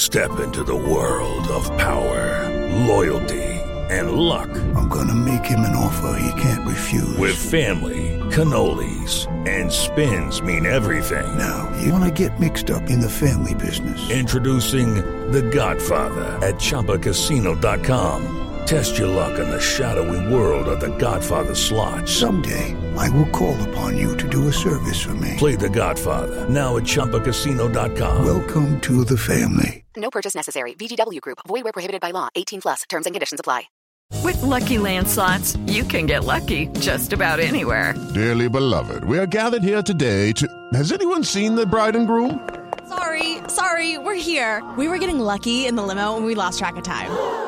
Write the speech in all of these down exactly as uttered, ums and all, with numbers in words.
Step into the world of power, loyalty, and luck. I'm gonna make him an offer he can't refuse. With family, cannolis, and spins mean everything. Now, you wanna get mixed up in the family business. Introducing The Godfather at Chumba Casino dot com. Test your luck in the shadowy world of The Godfather slot. Someday, I will call upon you to do a service for me. Play The Godfather now at Chumba Casino dot com. Welcome to the family. No purchase necessary. V G W Group. Void where prohibited by law. eighteen plus. Terms and conditions apply. With Lucky Land Slots, you can get lucky just about anywhere. Dearly beloved, we are gathered here today to... Has anyone seen the bride and groom? Sorry, sorry, we're here. We were getting lucky in the limo and we lost track of time.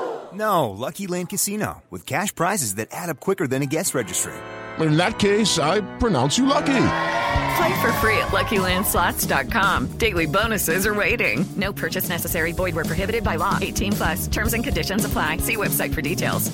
No, Lucky Land Casino, with cash prizes that add up quicker than a guest registry. In that case, I pronounce you lucky. Play for free at Lucky Land Slots dot com. Daily bonuses are waiting. No purchase necessary. Void where prohibited by law. eighteen plus. Terms and conditions apply. See website for details.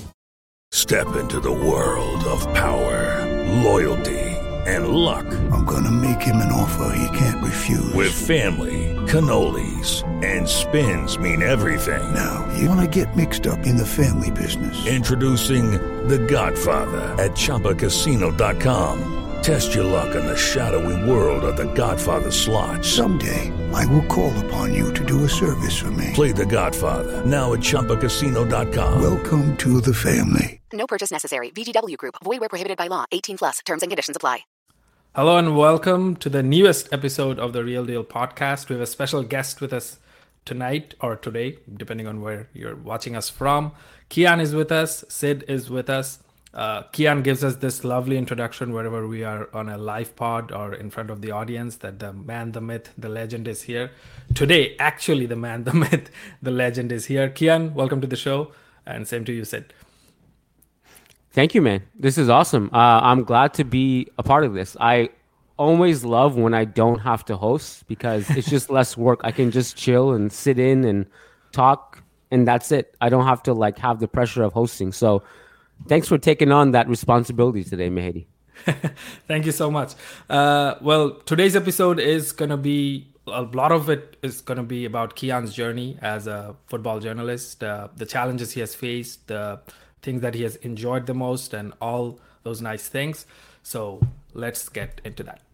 Step into the world of power, loyalty, and luck. I'm gonna make him an offer he can't refuse. With family, cannolis, and spins mean everything. Now, you wanna get mixed up in the family business. Introducing The Godfather at Chumba Casino dot com. Test your luck in the shadowy world of The Godfather slot. Someday, I will call upon you to do a service for me. Play The Godfather now at Chumba Casino dot com. Welcome to the family. No purchase necessary. V G W Group. Void where prohibited by law. eighteen plus. Terms and conditions apply. Hello and welcome to the newest episode of the Real Deal podcast. We have a special guest with us tonight or today, depending on where you're watching us from. Kian is with us. Sid is with us. Uh, Kian gives us this lovely introduction wherever we are on a live pod or in front of the audience that the man, the myth, the legend is here. Today, actually, the man, the myth, the legend is here. Kian, welcome to the show. And same to you, Sid. Thank you, man. This is awesome. Uh, I'm glad to be a part of this. I always love when I don't have to host because it's just less work. I can just chill and sit in and talk, and that's it. I don't have to like have the pressure of hosting. So thanks for taking on that responsibility today, Mehdi. Thank you so much. Uh, well, today's episode is going to be, a lot of it is going to be about Kian's journey as a football journalist, uh, the challenges he has faced, the things that he has enjoyed the most, and all those nice things. So let's get into that.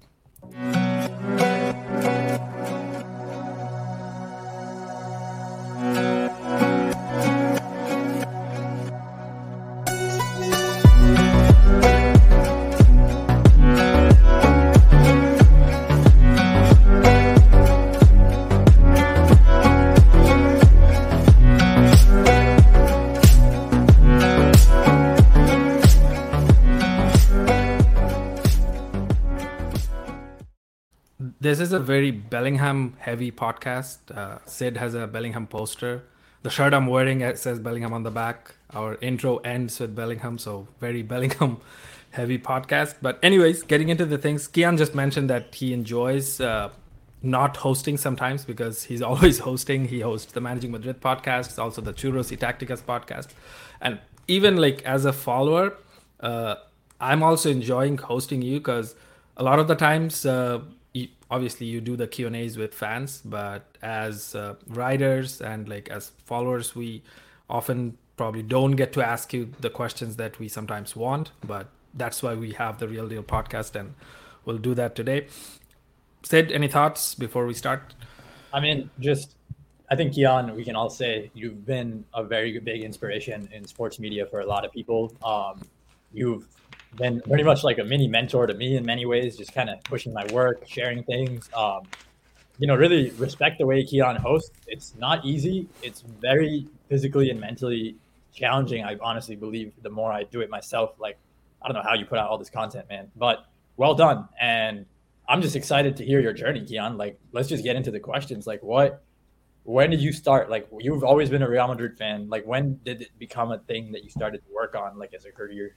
This is a very Bellingham-heavy podcast. Uh, Sid has a Bellingham poster. The shirt I'm wearing it says Bellingham on the back. Our intro ends with Bellingham, so very Bellingham-heavy podcast. But anyways, getting into the things, Kian just mentioned that he enjoys uh, not hosting sometimes because he's always hosting. He hosts the Managing Madrid podcast, also the Churros y Tacticas podcast. And even like as a follower, uh, I'm also enjoying hosting you because a lot of the times... Uh, Obviously, you do the Q and A's with fans, but as uh, writers and like as followers, we often probably don't get to ask you the questions that we sometimes want. But that's why we have the Real Deal podcast, and we'll do that today. Sid, any thoughts before we start? I mean, just I think, Kian, we can all say you've been a very big inspiration in sports media for a lot of people. Um, you've been pretty much like a mini mentor to me in many ways, just kind of pushing my work, sharing things. Um, you know, really respect the way Kian hosts. It's not easy. It's very physically and mentally challenging. I honestly believe the more I do it myself, like, I don't know how you put out all this content, man, but well done. And I'm just excited to hear your journey, Kian. Like, let's just get into the questions. Like, what, when did you start? Like, you've always been a Real Madrid fan. Like, when did it become a thing that you started to work on, like, as a career?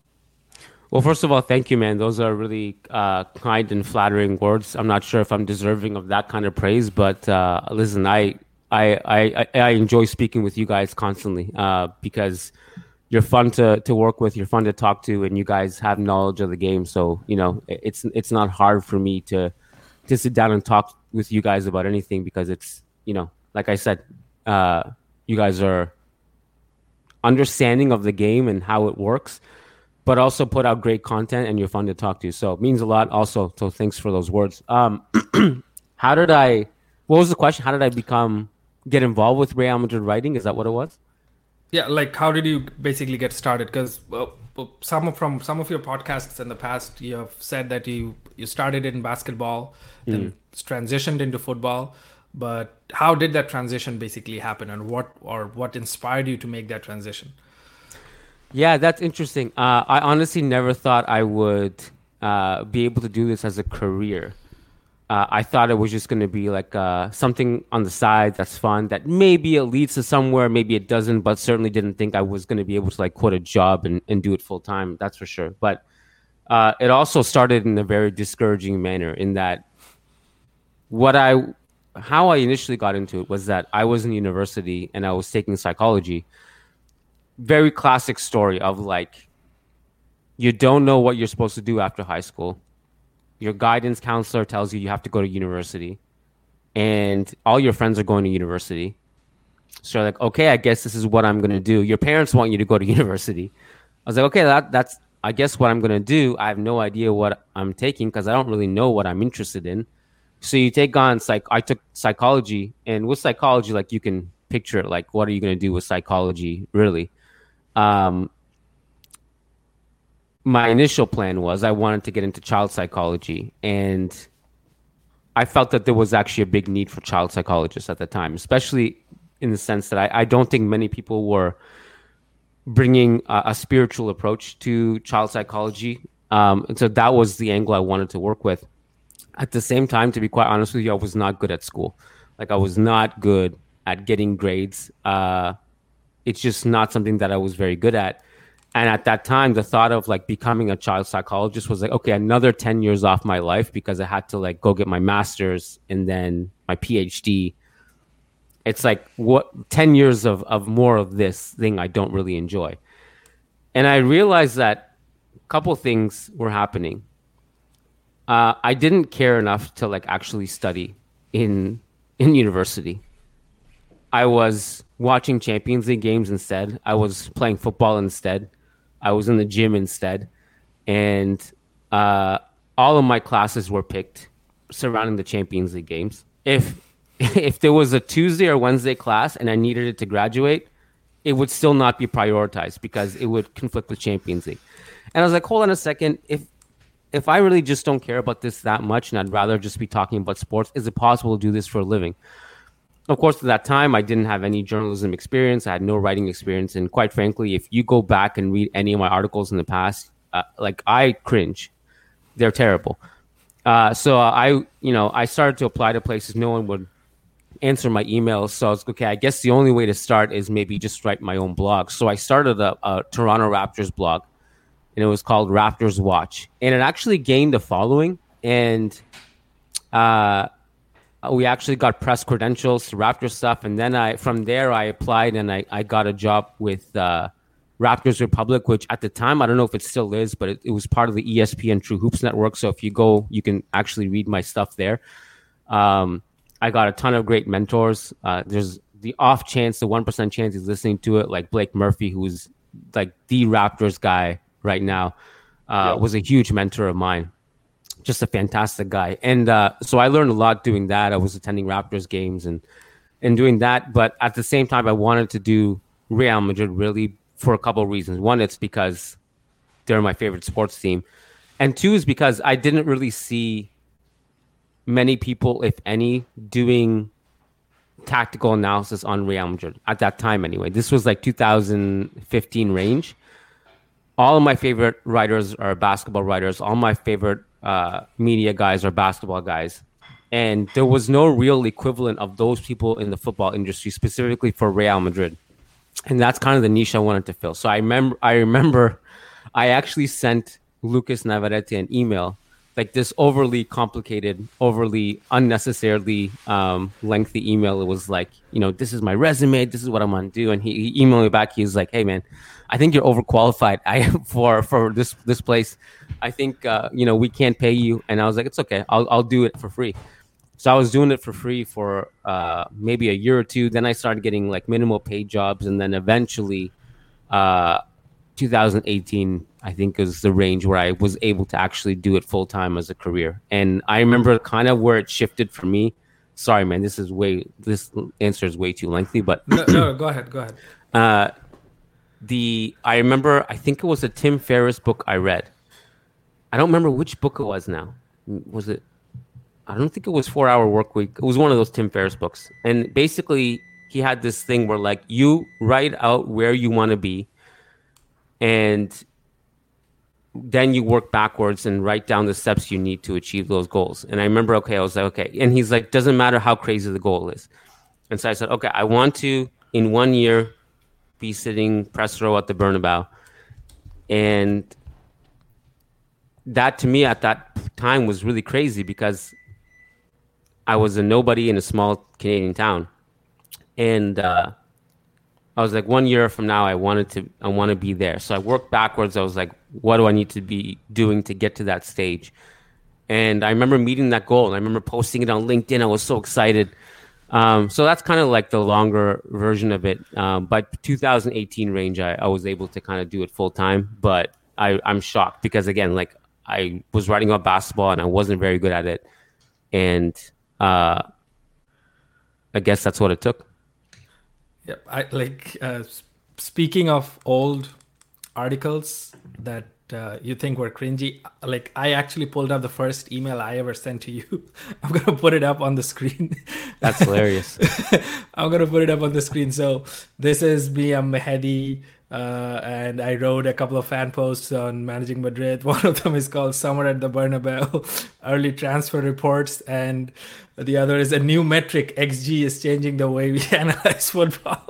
Well, first of all, thank you, man. Those are really uh, kind and flattering words. I'm not sure if I'm deserving of that kind of praise, but uh, listen, I, I I I enjoy speaking with you guys constantly uh, because you're fun to to work with, you're fun to talk to, and you guys have knowledge of the game. So you know, it's it's not hard for me to to sit down and talk with you guys about anything because it's, you know, like I said, uh, you guys are understanding of the game and how it works, but also put out great content and you're fun to talk to. So it means a lot also. So thanks for those words. Um, how did I, what was the question? How did I become, get involved with Real Madrid writing? Is that what it was? Yeah. Like how did you basically get started? Because well, some of, from some of your podcasts in the past, you have said that you, you started in basketball, mm. then transitioned into football. But how did that transition basically happen, and what or what inspired you to make that transition? Yeah, that's interesting. Uh, I honestly never thought I would uh, be able to do this as a career. Uh, I thought it was just going to be like uh, something on the side that's fun, that maybe it leads to somewhere, maybe it doesn't, but certainly didn't think I was going to be able to like quit a job and, and do it full time. That's for sure. But uh, it also started in a very discouraging manner in that what I... how I initially got into it was that I was in university and I was taking psychology. Very classic story of like, you don't know what you're supposed to do after high school. Your guidance counselor tells you you have to go to university and all your friends are going to university. So you're like, okay, I guess this is what I'm going to do. Your parents want you to go to university. I was like, okay, that, that's, I guess what I'm going to do. I have no idea what I'm taking because I don't really know what I'm interested in. So you take on psych. I took psychology, and with psychology, like you can picture it. Like, what are you going to do with psychology, really? Um, my initial plan was I wanted to get into child psychology, and I felt that there was actually a big need for child psychologists at the time, especially in the sense that I, I don't think many people were bringing a, a spiritual approach to child psychology. Um, and so that was the angle I wanted to work with. At the same time, to be quite honest with you, I was not good at school. Like I was not good at getting grades. Uh, it's just not something that I was very good at. And at that time, the thought of like becoming a child psychologist was like, okay, another ten years off my life because I had to like go get my master's and then my PhD. It's like what ten years of, of more of this thing I don't really enjoy. And I realized that a couple things were happening. Uh, I didn't care enough to like actually study in in university. I was watching Champions League games instead. I was playing football instead. I was in the gym instead. And uh, all of my classes were picked surrounding the Champions League games. If if there was a Tuesday or Wednesday class and I needed it to graduate, it would still not be prioritized because it would conflict with Champions League. And I was like, hold on a second. If If I really just don't care about this that much and I'd rather just be talking about sports, is it possible to do this for a living? Of course, at that time, I didn't have any journalism experience. I had no writing experience. And quite frankly, if you go back and read any of my articles in the past, uh, like I cringe. They're terrible. Uh, so I, you know, I started to apply to places. No one would answer my emails. So I was okay, I guess the only way to start is maybe just write my own blog. So I started a, a Toronto Raptors blog. And it was called Raptors Watch. And it actually gained a following. And uh, we actually got press credentials to Raptors stuff. And then I, from there, I applied and I, I got a job with uh, Raptors Republic, which at the time, I don't know if it still is, but it, it was part of the E S P N True Hoops Network. So if you go, you can actually read my stuff there. Um, I got a ton of great mentors. Uh, there's the off chance, the one percent chance he's listening to it, like Blake Murphy, who's like the Raptors guy right now, uh, yep. was a huge mentor of mine. Just a fantastic guy. And uh, so I learned a lot doing that. I was attending Raptors games and, and doing that. But at the same time, I wanted to do Real Madrid really for a couple of reasons. One, it's because they're my favorite sports team. And two is because I didn't really see many people, if any, doing tactical analysis on Real Madrid at that time anyway. This was like two thousand fifteen range. All of my favorite writers are basketball writers. All my favorite uh, media guys are basketball guys. And there was no real equivalent of those people in the football industry, specifically for Real Madrid. And that's kind of the niche I wanted to fill. So I remember, I remember I actually sent Lucas Navarrete an email, like this overly complicated, overly unnecessarily um, lengthy email. It was like, you know, this is my resume. This is what I'm going to do. And he, he emailed me back. He's like, hey, man, I think you're overqualified I, for for this this place. I think, uh, you know, we can't pay you. And I was like, it's okay. I'll I'll do it for free. So I was doing it for free for uh, maybe a year or two. Then I started getting like minimal paid jobs, and then eventually, uh, two thousand eighteen, I think, is the range where I was able to actually do it full time as a career. And I remember kind of where it shifted for me. Sorry, man, this is way this answer is way too lengthy, but no, no, go ahead, go ahead. Uh, the I remember, I think it was a Tim Ferriss book I read. I don't remember which book it was now. Was it? I don't think it was Four Hour Work Week. It was one of those Tim Ferriss books. And basically, he had this thing where, like, you write out where you want to be, and then you work backwards and write down the steps you need to achieve those goals. And I remember, okay, I was like, okay. And he's like, doesn't matter how crazy the goal is. And so I said, okay, I want to, in one year, be sitting press row at the Bernabeu. And that, to me, at that time was really crazy because I was a nobody in a small Canadian town. And uh, I was like, one year from now, I wanted to, I want to be there. So I worked backwards. I was like, what do I need to be doing to get to that stage? And I remember meeting that goal. And I remember posting it on LinkedIn. I was so excited. Um, so that's kind of like the longer version of it. Um, but two thousand eighteen range, I, I was able to kind of do it full time. But I, I'm shocked because, again, like I was writing about basketball and I wasn't very good at it. And uh, I guess that's what it took. Yep. I like uh, speaking of old articles that uh, you think were cringy. Like I actually pulled up the first email I ever sent to you. I'm gonna put it up on the screen. That's hilarious. I'm gonna put it up on the screen. So this is me. I'm Mehedi. Uh, and I wrote a couple of fan posts on Managing Madrid. One of them is called Summer at the Bernabeu, early transfer reports. And the other is a new metric, X G is changing the way we analyze football.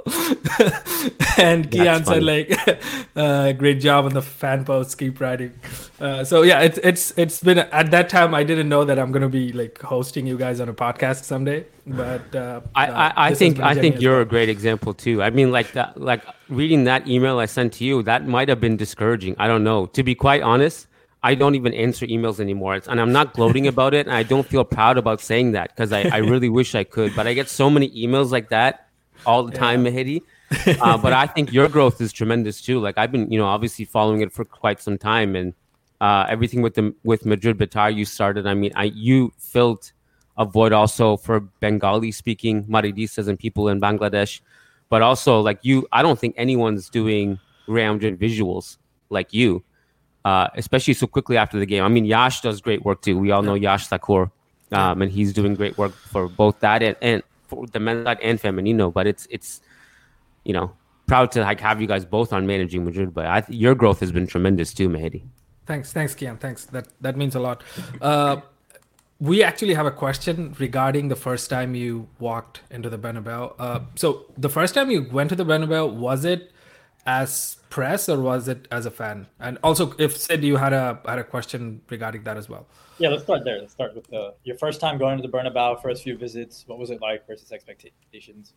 And Kian said, like, uh, great job on the fan posts, keep writing. Uh, so yeah, it's it's it's been, at that time, I didn't know that I'm going to be like hosting you guys on a podcast someday. But uh, I, I, I think I think you're well. a great example too. I mean, like that, like reading that email I sent to you, that might have been discouraging. I don't know. To be quite honest, I don't even answer emails anymore, it's, and I'm not gloating about it. And I don't feel proud about saying that because I, I really wish I could. But I get so many emails like that all the time, yeah. Mehedi. Uh, but I think your growth is tremendous too. Like I've been, you know, obviously following it for quite some time, and uh, everything with the with Madrid Batar you started. I mean, I you filled a void also for Bengali speaking Madridistas and people in Bangladesh, but also like you, I don't think anyone's doing Real Madrid visuals like you, uh, especially so quickly after the game. I mean, Yash does great work too. We all know Yash Thakur, um, and he's doing great work for both that and, and for the men's side and Femenino. But it's it's you know, proud to like have you guys both on Managing Madrid. But I, your growth has been tremendous too, Mehedi. Thanks, thanks, Kian. Thanks. That that means a lot. Uh, We actually have a question regarding the first time you walked into the Bernabeu. Uh, so the first time you went to the Bernabeu, was it as press or was it as a fan? And also, if Sid, you had a had a question regarding that as well. Yeah, let's start there. Let's start with the, your first time going to the Bernabeu, first few visits. What was it like versus expectations?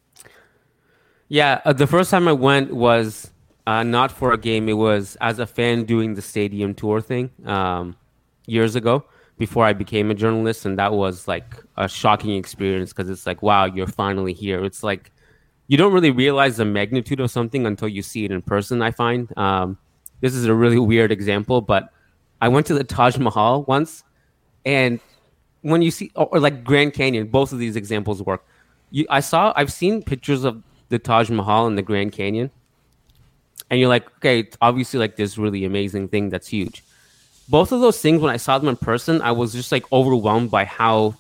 Yeah, uh, the first time I went was uh, not for a game. It was as a fan doing the stadium tour thing um, years ago, before I became a journalist, and that was like a shocking experience because it's like, wow, you're finally here. It's like you don't really realize the magnitude of something until you see it in person, I find. Um, this is a really weird example, but I went to the Taj Mahal once, and when you see, or, or like Grand Canyon, both of these examples work. You, I saw, I've seen pictures of the Taj Mahal and the Grand Canyon, and you're like, okay, it's obviously like this really amazing thing that's huge. Both of those things, when I saw them in person, I was just like overwhelmed by how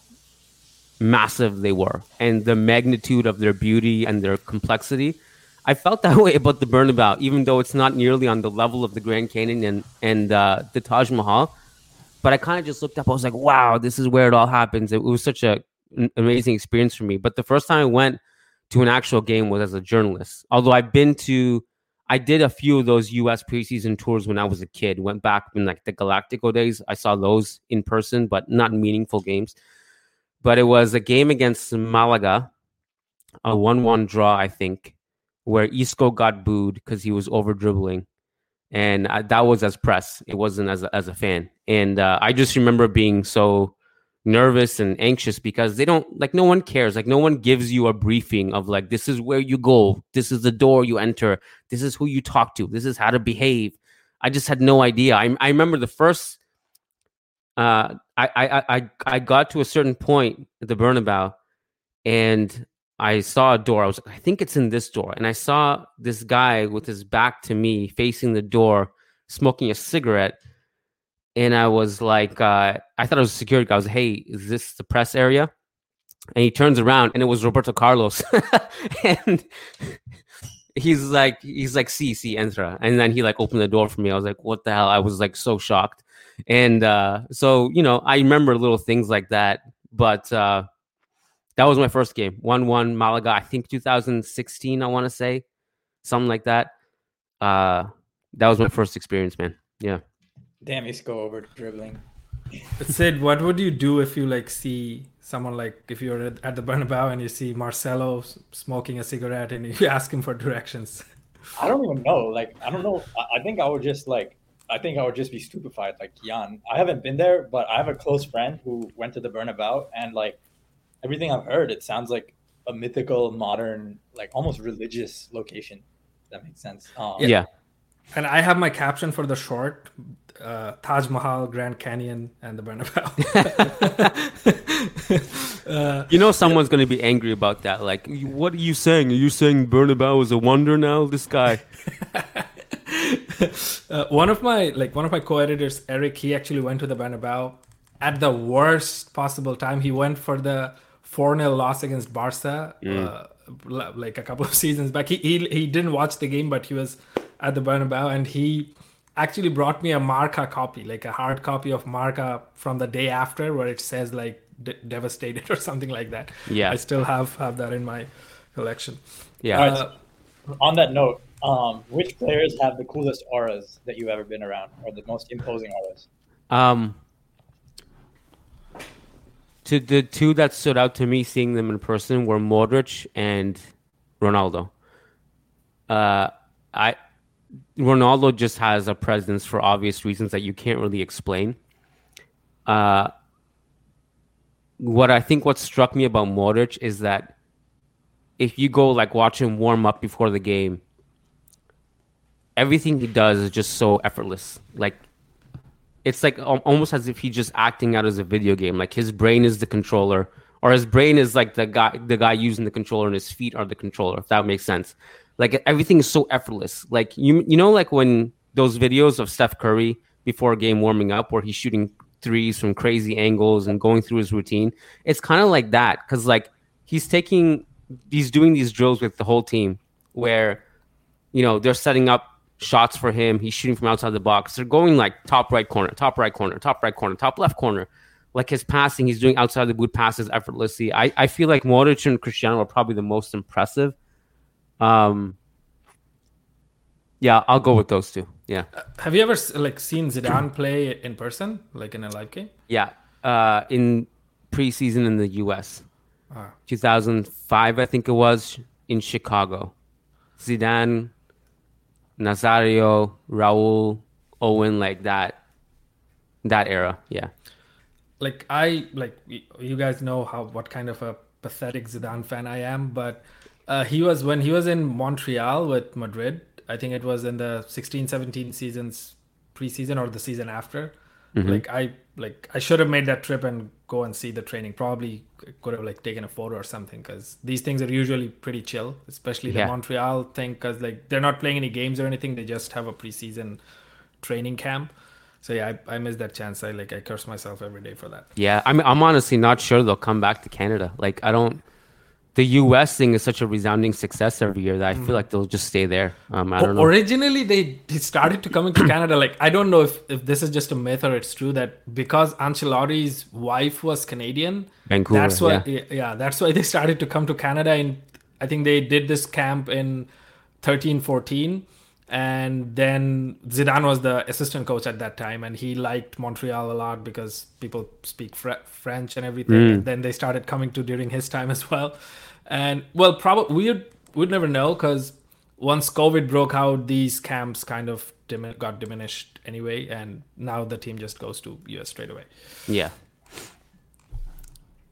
massive they were and the magnitude of their beauty and their complexity. I felt that way about the Bernabeu, even though it's not nearly on the level of the Grand Canyon and, and uh, the Taj Mahal. But I kind of just looked up. I was like, wow, this is where it all happens. It was such a, an amazing experience for me. But the first time I went to an actual game was as a journalist. Although I've been to... I did a few of those U S preseason tours when I was a kid. Went back in like the Galactico days. I saw those in person, but not meaningful games. But it was a game against Malaga, a one one draw, I think, where Isco got booed because he was over dribbling. And I, that was as press. It wasn't as a, as a fan. And uh, I just remember being so nervous and anxious because they don't like no one cares. Like no one gives you a briefing of like, this is where you go. This is the door you enter. This is who you talk to. This is how to behave. I just had no idea. I, I remember the first, uh, I, I, I, I got to a certain point at the Bernabeu and I saw a door. I was like, I think it's in this door. And I saw this guy with his back to me facing the door, smoking a cigarette. And I was like, uh, I thought it was a security guy. I was like, hey, is this the press area? And he turns around and it was Roberto Carlos. And he's like, he's like, sí, sí, entra. And then he like opened the door for me. I was like, what the hell? I was like so shocked. And uh, so, you know, I remember little things like that. But uh, that was my first game. one one Malaga, I think two thousand sixteen, I want to say. Something like that. Uh, that was my first experience, man. Yeah. Damn, he's go over dribbling. Sid, what would you do if you like see someone like if you're at, at the Bernabeu and you see Marcelo s- smoking a cigarette and you ask him for directions? I don't even know. Like, I don't know. I, I think I would just like, I think I would just be stupefied. Like Jan, I haven't been there, but I have a close friend who went to the Bernabeu, and like everything I've heard, it sounds like a mythical, modern, like almost religious location. If that makes sense. Um, Yeah. And I have my caption for the short, uh, Taj Mahal, Grand Canyon, and the Bernabeu. uh, You know someone's going to be angry about that. Like, what are you saying? Are you saying Bernabeu is a wonder now? This guy. uh, one of my like one of my co-editors, Eric, he actually went to the Bernabeu at the worst possible time. He went for the four nil loss against Barca, Mm. uh, like a couple of seasons back. He, he he didn't watch the game, but he was at the Bernabeu, and he actually brought me a Marca copy, like a hard copy of Marca from the day after, where it says like de- devastated or something like that. Yeah. I still have have that in my collection. Yeah. All right, Uh, so on that note, um, which players have the coolest auras that you've ever been around, or the most imposing auras? Um, to the two that stood out to me, seeing them in person, were Modric and Ronaldo. Uh, I Ronaldo just has a presence for obvious reasons that you can't really explain. Uh, what I think what struck me about Modric is that if you go like watch him warm up before the game, everything he does is just so effortless. Like, it's like al- almost as if he's just acting out as a video game. Like his brain is the controller, or his brain is like the guy, the guy using the controller, and his feet are the controller. If that makes sense. Like everything is so effortless. Like you, you know, like when those videos of Steph Curry before a game warming up, where he's shooting threes from crazy angles and going through his routine. It's kind of like that because like he's taking, he's doing these drills with the whole team where, you know, they're setting up shots for him. He's shooting from outside the box. They're going like top right corner, top right corner, top right corner, top left corner. Like his passing, he's doing outside the boot passes effortlessly. I, I feel like Modric and Cristiano are probably the most impressive. Um, yeah, I'll go with those two. Yeah. Uh, have you ever like seen Zidane play in person, like in a live game? Yeah. Uh, in preseason in the U S Ah. two thousand five, I think it was, in Chicago. Zidane, Nazario, Raul, Owen, like that, that era. Yeah. Like I like you guys know how what kind of a pathetic Zidane fan I am, but uh, he was when he was in Montreal with Madrid. I think it was in the sixteen seventeen seasons preseason or the season after. Mhm. Like I like I should have made that trip and go and see the training. Probably could have like taken a photo or something because these things are usually pretty chill, especially the Yeah. Montreal thing because like they're not playing any games or anything. They just have a preseason training camp. So yeah, I, I missed that chance. I like I curse myself every day for that. Yeah. I mean, I'm honestly not sure they'll come back to Canada. Like, I don't. The U S thing is such a resounding success every year that I Mm. feel like they'll just stay there. Um, I don't know. Originally, they, they started to come into Canada. Like, I don't know if, if this is just a myth or it's true that because Ancelotti's wife was Canadian, Vancouver, that's why, yeah. yeah. yeah, that's why they started to come to Canada. And I think they did this camp in thirteen fourteen. And then Zidane was the assistant coach at that time, and he liked Montreal a lot because people speak Fre- French and everything. Mm. And then they started coming to during his time as well. And well, probably we'd we'd never know because once COVID broke out, these camps kind of dimin- got diminished anyway, and now the team just goes to U S straight away. Yeah.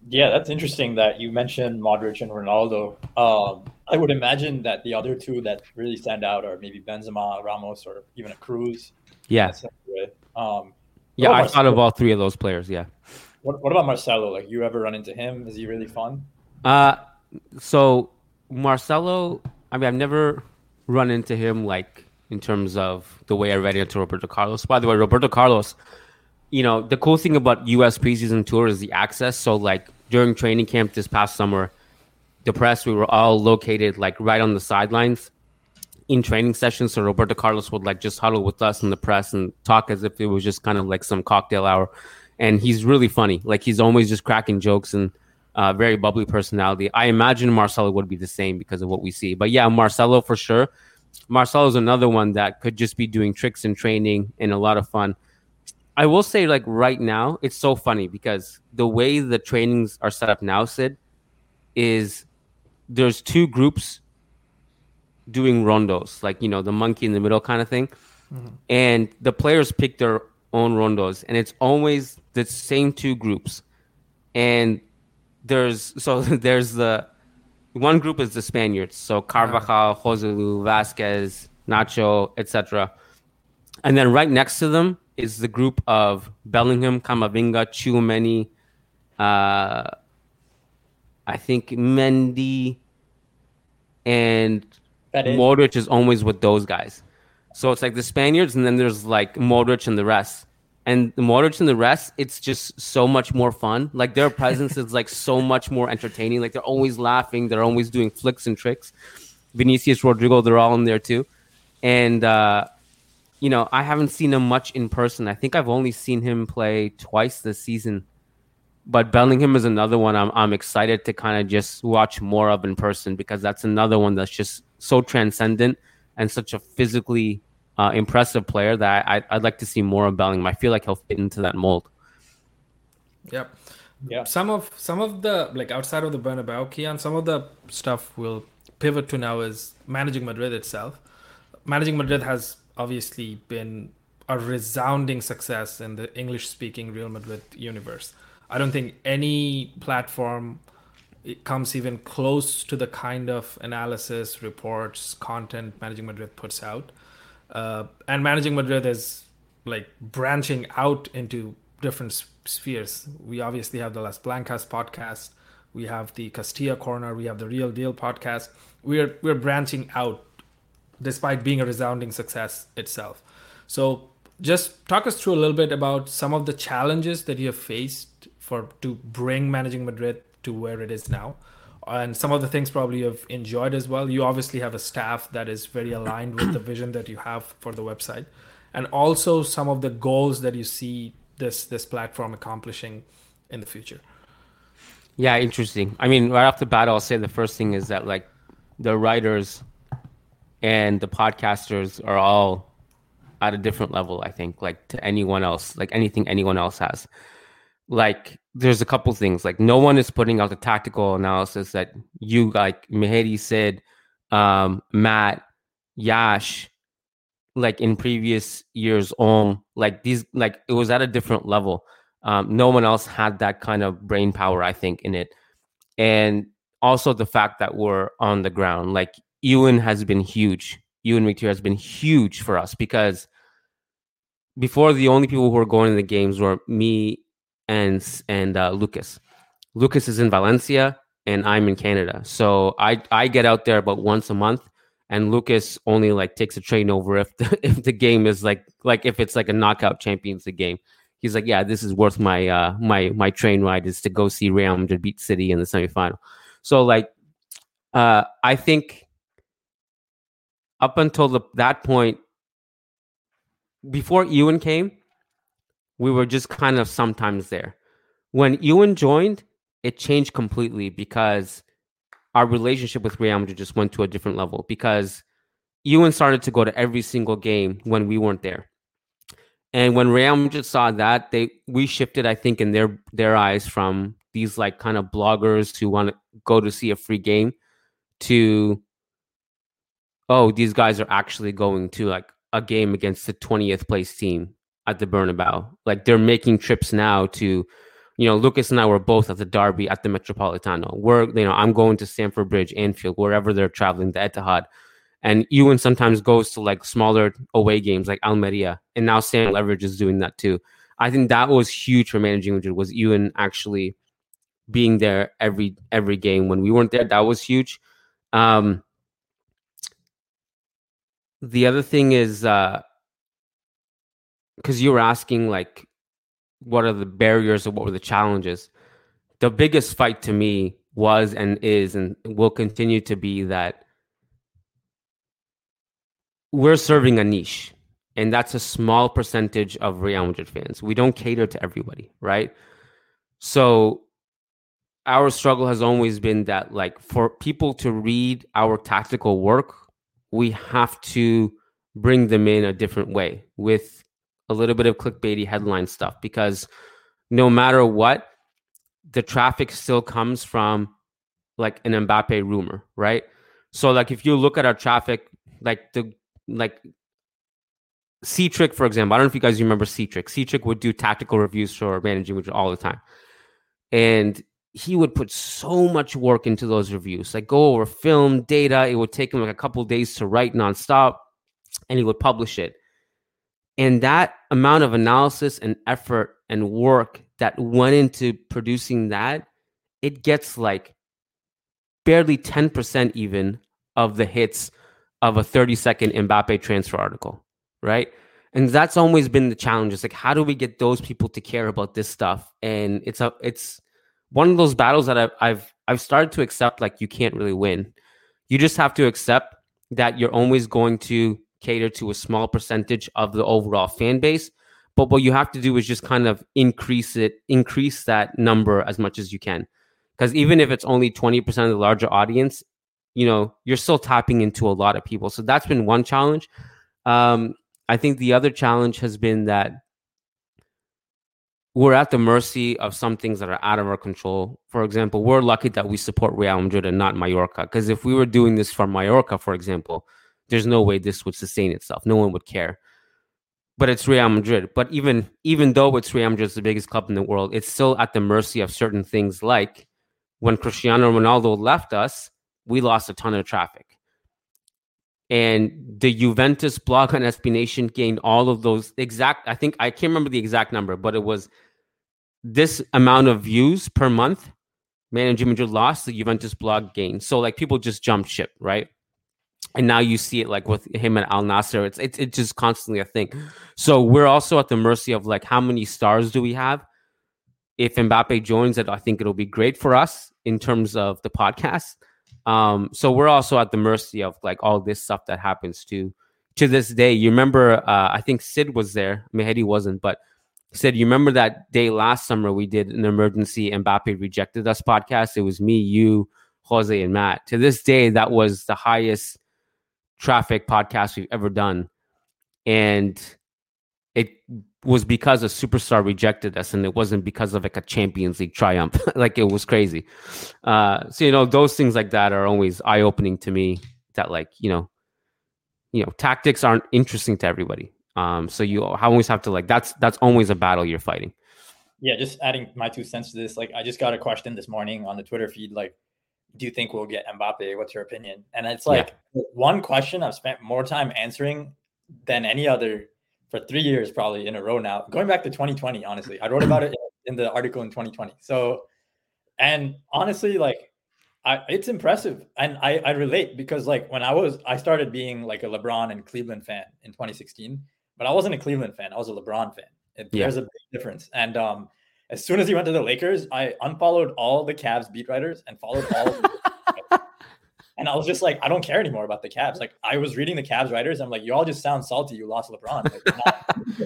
Yeah, that's interesting that you mentioned Modric and Ronaldo. Um, I would imagine that the other two that really stand out are maybe Benzema, Ramos, or even a Cruz. Yeah. Um, yeah, I thought of all three of those players, yeah. What, what about Marcelo? Like, you ever run into him? Is he really fun? Uh, so Marcelo, I mean, I've never run into him like in terms of the way I ran into Roberto Carlos. By the way, Roberto Carlos, you know, the cool thing about U S preseason tour is the access. So like during training camp this past summer, the press, we were all located like right on the sidelines in training sessions. So Roberto Carlos would like just huddle with us in the press and talk as if it was just kind of like some cocktail hour. And he's really funny. Like he's always just cracking jokes and uh, very bubbly personality. I imagine Marcelo would be the same because of what we see. But yeah, Marcelo for sure. Marcelo is another one that could just be doing tricks in training and a lot of fun. I will say, like, right now, it's so funny because the way the trainings are set up now, Sid, is there's two groups doing rondos, like, you know, the monkey in the middle kind of thing. Mm-hmm. And the players pick their own rondos, and it's always the same two groups. And there's, so there's the, one group is the Spaniards. So Carvajal, Joselu, Vasquez, Nacho, et cetera. And then right next to them is the group of Bellingham, Camavinga, Tchouaméni, uh, I think Mendy, and Modric is always with those guys. So it's like the Spaniards, and then there's like Modric and the rest. And the Modric and the rest, it's just so much more fun. Like their presence is like so much more entertaining. Like they're always laughing. They're always doing flicks and tricks. Vinicius, Rodrigo, they're all in there too. And, uh, you know, I haven't seen him much in person. I think I've only seen him play twice this season. But Bellingham is another one I'm I'm excited to kind of just watch more of in person because that's another one that's just so transcendent and such a physically uh, impressive player that I, I'd like to see more of Bellingham. I feel like he'll fit into that mold. Yep. Yeah. Some of some of the, like outside of the Bernabeu, Kiyan, some of the stuff we'll pivot to now is managing Madrid itself. Managing Madrid has obviously been a resounding success in the English-speaking Real Madrid universe. I don't think any platform it comes even close to the kind of analysis, reports, content Managing Madrid puts out. Uh, and Managing Madrid is like branching out into different s- spheres. We obviously have the Las Blancas podcast. We have the Castilla Corner. We have the Real Deal podcast. We're we're branching out despite being a resounding success itself. So just talk us through a little bit about some of the challenges that you have faced for to bring Managing Madrid to where it is now, and some of the things probably you've enjoyed as well. You obviously have a staff that is very aligned with the vision that you have for the website, and also some of the goals that you see this this platform accomplishing in the future. Yeah, interesting. I mean, right off the bat, I'll say the first thing is that like the writers and the podcasters are all at a different level, I think, like to anyone else, like anything anyone else has. Like there's a couple things, like no one is putting out the tactical analysis that you, like Mehdi, Sid, um, Matt, Yash, like in previous years on, like these, like it was at a different level. Um, no one else had that kind of brain power, I think, in it. And also the fact that we're on the ground, like Ewan has been huge. Ewan McTeer has been huge for us because before the only people who were going to the games were me and and uh, Lucas. Lucas is in Valencia and I'm in Canada. So I, I get out there about once a month, and Lucas only like takes a train over if the, if the game is like like if it's like a knockout Champions League game. He's like, yeah, this is worth my uh my my train ride is to go see Real Madrid beat City in the semifinal. So like uh I think up until the, that point, before Ewan came, we were just kind of sometimes there. When Ewan joined, it changed completely because our relationship with Real Madrid just went to a different level because Ewan started to go to every single game when we weren't there. And when Real Madrid saw that, they we shifted, I think, in their their eyes from these like kind of bloggers who want to go to see a free game to, oh, these guys are actually going to like a game against the twentieth place team at the Bernabeu. Like they're making trips now to You know, Lucas and I were both at the Derby at the Metropolitano. We're, you know, I'm going to Stamford Bridge, Anfield, wherever they're traveling, the Etihad. And Ewan sometimes goes to like smaller away games like Almeria. And now Sam Leverage is doing that too. I think that was huge for Managing Madrid, was Ewan actually being there every every game. When we weren't there, that was huge. Um, the other thing is, uh, because you were asking like, what are the barriers or what were the challenges? The biggest fight to me was and is and will continue to be that we're serving a niche, and that's a small percentage of Real Madrid fans. We don't cater to everybody, right? So our struggle has always been that, like, for people to read our tactical work, we have to bring them in a different way with a little bit of clickbaity headline stuff, because no matter what, the traffic still comes from like an Mbappe rumor, right? So like if you look at our traffic, like the like C-Trick, for example, I don't know if you guys remember C-Trick. C-Trick would do tactical reviews for Managing Madrid all the time. And he would put so much work into those reviews, like go over film, data. It would take him like a couple of days to write nonstop, and he would publish it. And that amount of analysis and effort and work that went into producing that, it gets like barely ten percent even of the hits of a thirty second Mbappe transfer article, right? And that's always been the challenge. It's like, how do we get those people to care about this stuff? And it's a, it's one of those battles that I've, I've, I've started to accept, like, you can't really win. You just have to accept that you're always going to cater to a small percentage of the overall fan base. But what you have to do is just kind of increase it, increase that number as much as you can. Because even if it's only twenty percent of the larger audience, you know, you're still tapping into a lot of people. So that's been one challenge. Um, I think the other challenge has been that we're at the mercy of some things that are out of our control. For example, we're lucky that we support Real Madrid and not Mallorca. Because if we were doing this for Mallorca, for example, there's no way this would sustain itself. No one would care. But it's Real Madrid. But even, even though it's Real Madrid, the biggest club in the world, it's still at the mercy of certain things. Like when Cristiano Ronaldo left us, we lost a ton of traffic. And the Juventus blog on S B Nation gained all of those exact, I think, I can't remember the exact number, but it was this amount of views per month. Managing Madrid lost, the Juventus blog gained. So like people just jumped ship, right? And now you see it like with him at Al Nassr. It's, it's it's just constantly a thing. So we're also at the mercy of like, how many stars do we have? If Mbappe joins it, I think it'll be great for us in terms of the podcast. Um, so we're also at the mercy of like all this stuff that happens to to this day. You remember, uh, I think Sid was there. Mehdi wasn't, but Sid, you remember that day last summer we did an emergency Mbappe rejected us podcast? It was me, you, Jose, and Matt. To this day, that was the highest traffic podcast we've ever done. And it was because a superstar rejected us, and it wasn't because of like a Champions League triumph. Like it was crazy. Uh, so, you know, those things like that are always eye-opening to me, that like, you know, you know, tactics aren't interesting to everybody. Um, so you always have to like, that's, that's always a battle you're fighting. Yeah. Just adding my two cents to this. Like, I just got a question this morning on the Twitter feed. Like, do you think we'll get Mbappe? What's your opinion? And it's like yeah. one question I've spent more time answering than any other for three years, probably in a row now, going back to twenty twenty, honestly. I wrote about it in the article in twenty twenty. So, and honestly, like, I, it's impressive. And I, I relate because like when I was, I started being like a LeBron and Cleveland fan in twenty sixteen, but I wasn't a Cleveland fan. I was a LeBron fan. It, yeah. There's a big difference. And um, as soon as he went to the Lakers, I unfollowed all the Cavs beat writers and followed all of the And I was just like, I don't care anymore about the Cavs. Like, I was reading the Cavs writers. I'm like, you all just sound salty. You lost LeBron. Like,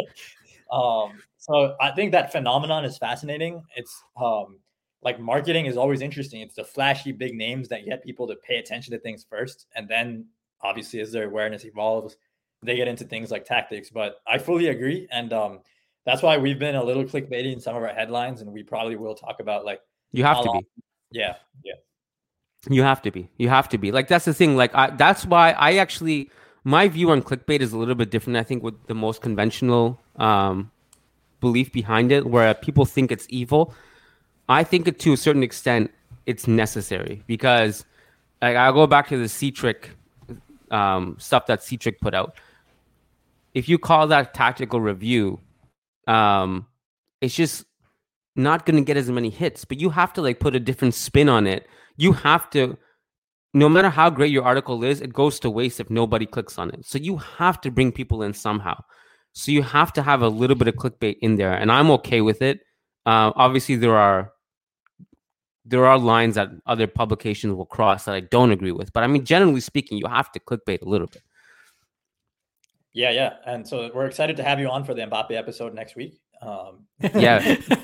um, so I think that phenomenon is fascinating. It's um, like marketing is always interesting. It's the flashy big names that get people to pay attention to things first. And then obviously as their awareness evolves, they get into things like tactics. But I fully agree. And um, that's why we've been a little clickbaity in some of our headlines. And we probably will talk about like, you have to long- be. Yeah. Yeah. You have to be. You have to be. Like, that's the thing. Like, I, that's why I actually, my view on clickbait is a little bit different, I think, with the most conventional um, belief behind it where people think it's evil. I think it, to a certain extent, it's necessary because like, I'll go back to the C-Trick um, stuff that C-Trick put out. If you call that tactical review, um, it's just not going to get as many hits, but you have to like put a different spin on it. You have to, no matter how great your article is, it goes to waste if nobody clicks on it. So you have to bring people in somehow. So you have to have a little bit of clickbait in there, and I'm okay with it. Uh, obviously, there are there are lines that other publications will cross that I don't agree with. But I mean, generally speaking, you have to clickbait a little bit. Yeah, yeah. And so we're excited to have you on for the Mbappe episode next week. Um, yeah.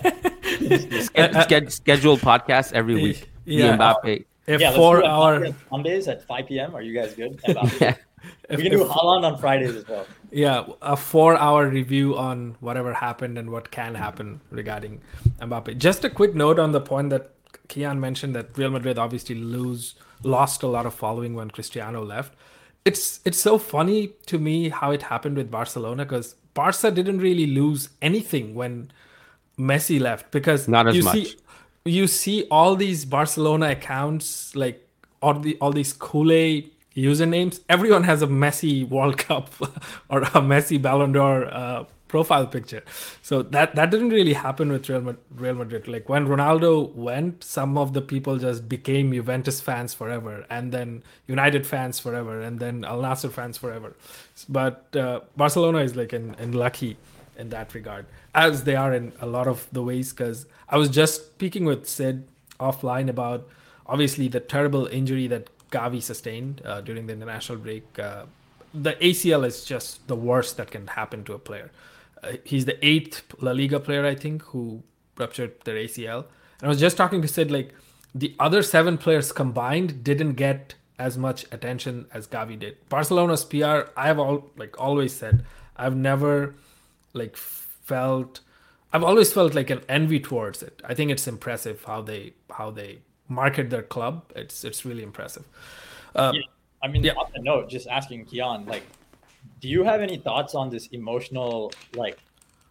Sched- scheduled podcast every week. Yeah. Mbappe. If yeah, four hour Mondays at five p.m. Are you guys good? Yeah. We can do Haaland on Fridays as well. Yeah, a four-hour review on whatever happened and what can happen regarding Mbappe. Just a quick note on the point that Kiyan mentioned that Real Madrid obviously lose lost a lot of following when Cristiano left. It's it's so funny to me how it happened with Barcelona because Barca didn't really lose anything when Messi left because not as you much. See, you see all these Barcelona accounts like all the all these Kool-Aid usernames. Everyone has a Messi World Cup or a Messi Ballon d'Or uh, profile picture. So that that didn't really happen with Real Madrid, Real Madrid. Like when Ronaldo went, some of the people just became Juventus fans forever, and then United fans forever, and then Al Nassr fans forever. But uh, Barcelona is like in, in lucky in that regard, as they are in a lot of the ways. Because I was just speaking with Sid offline about obviously the terrible injury that Gavi sustained uh, during the international break. Uh, the A C L is just the worst that can happen to a player. Uh, he's the eighth La Liga player, I think, who ruptured their A C L. And I was just talking to Sid, like, the other seven players combined didn't get as much attention as Gavi did. Barcelona's P R, I've all like always said, I've never like felt, I've always felt like an envy towards it. I think it's impressive how they how they market their club. It's it's really impressive. Um, yeah. I mean, yeah. on the note, just asking Kiyan, like, do you have any thoughts on this emotional, like,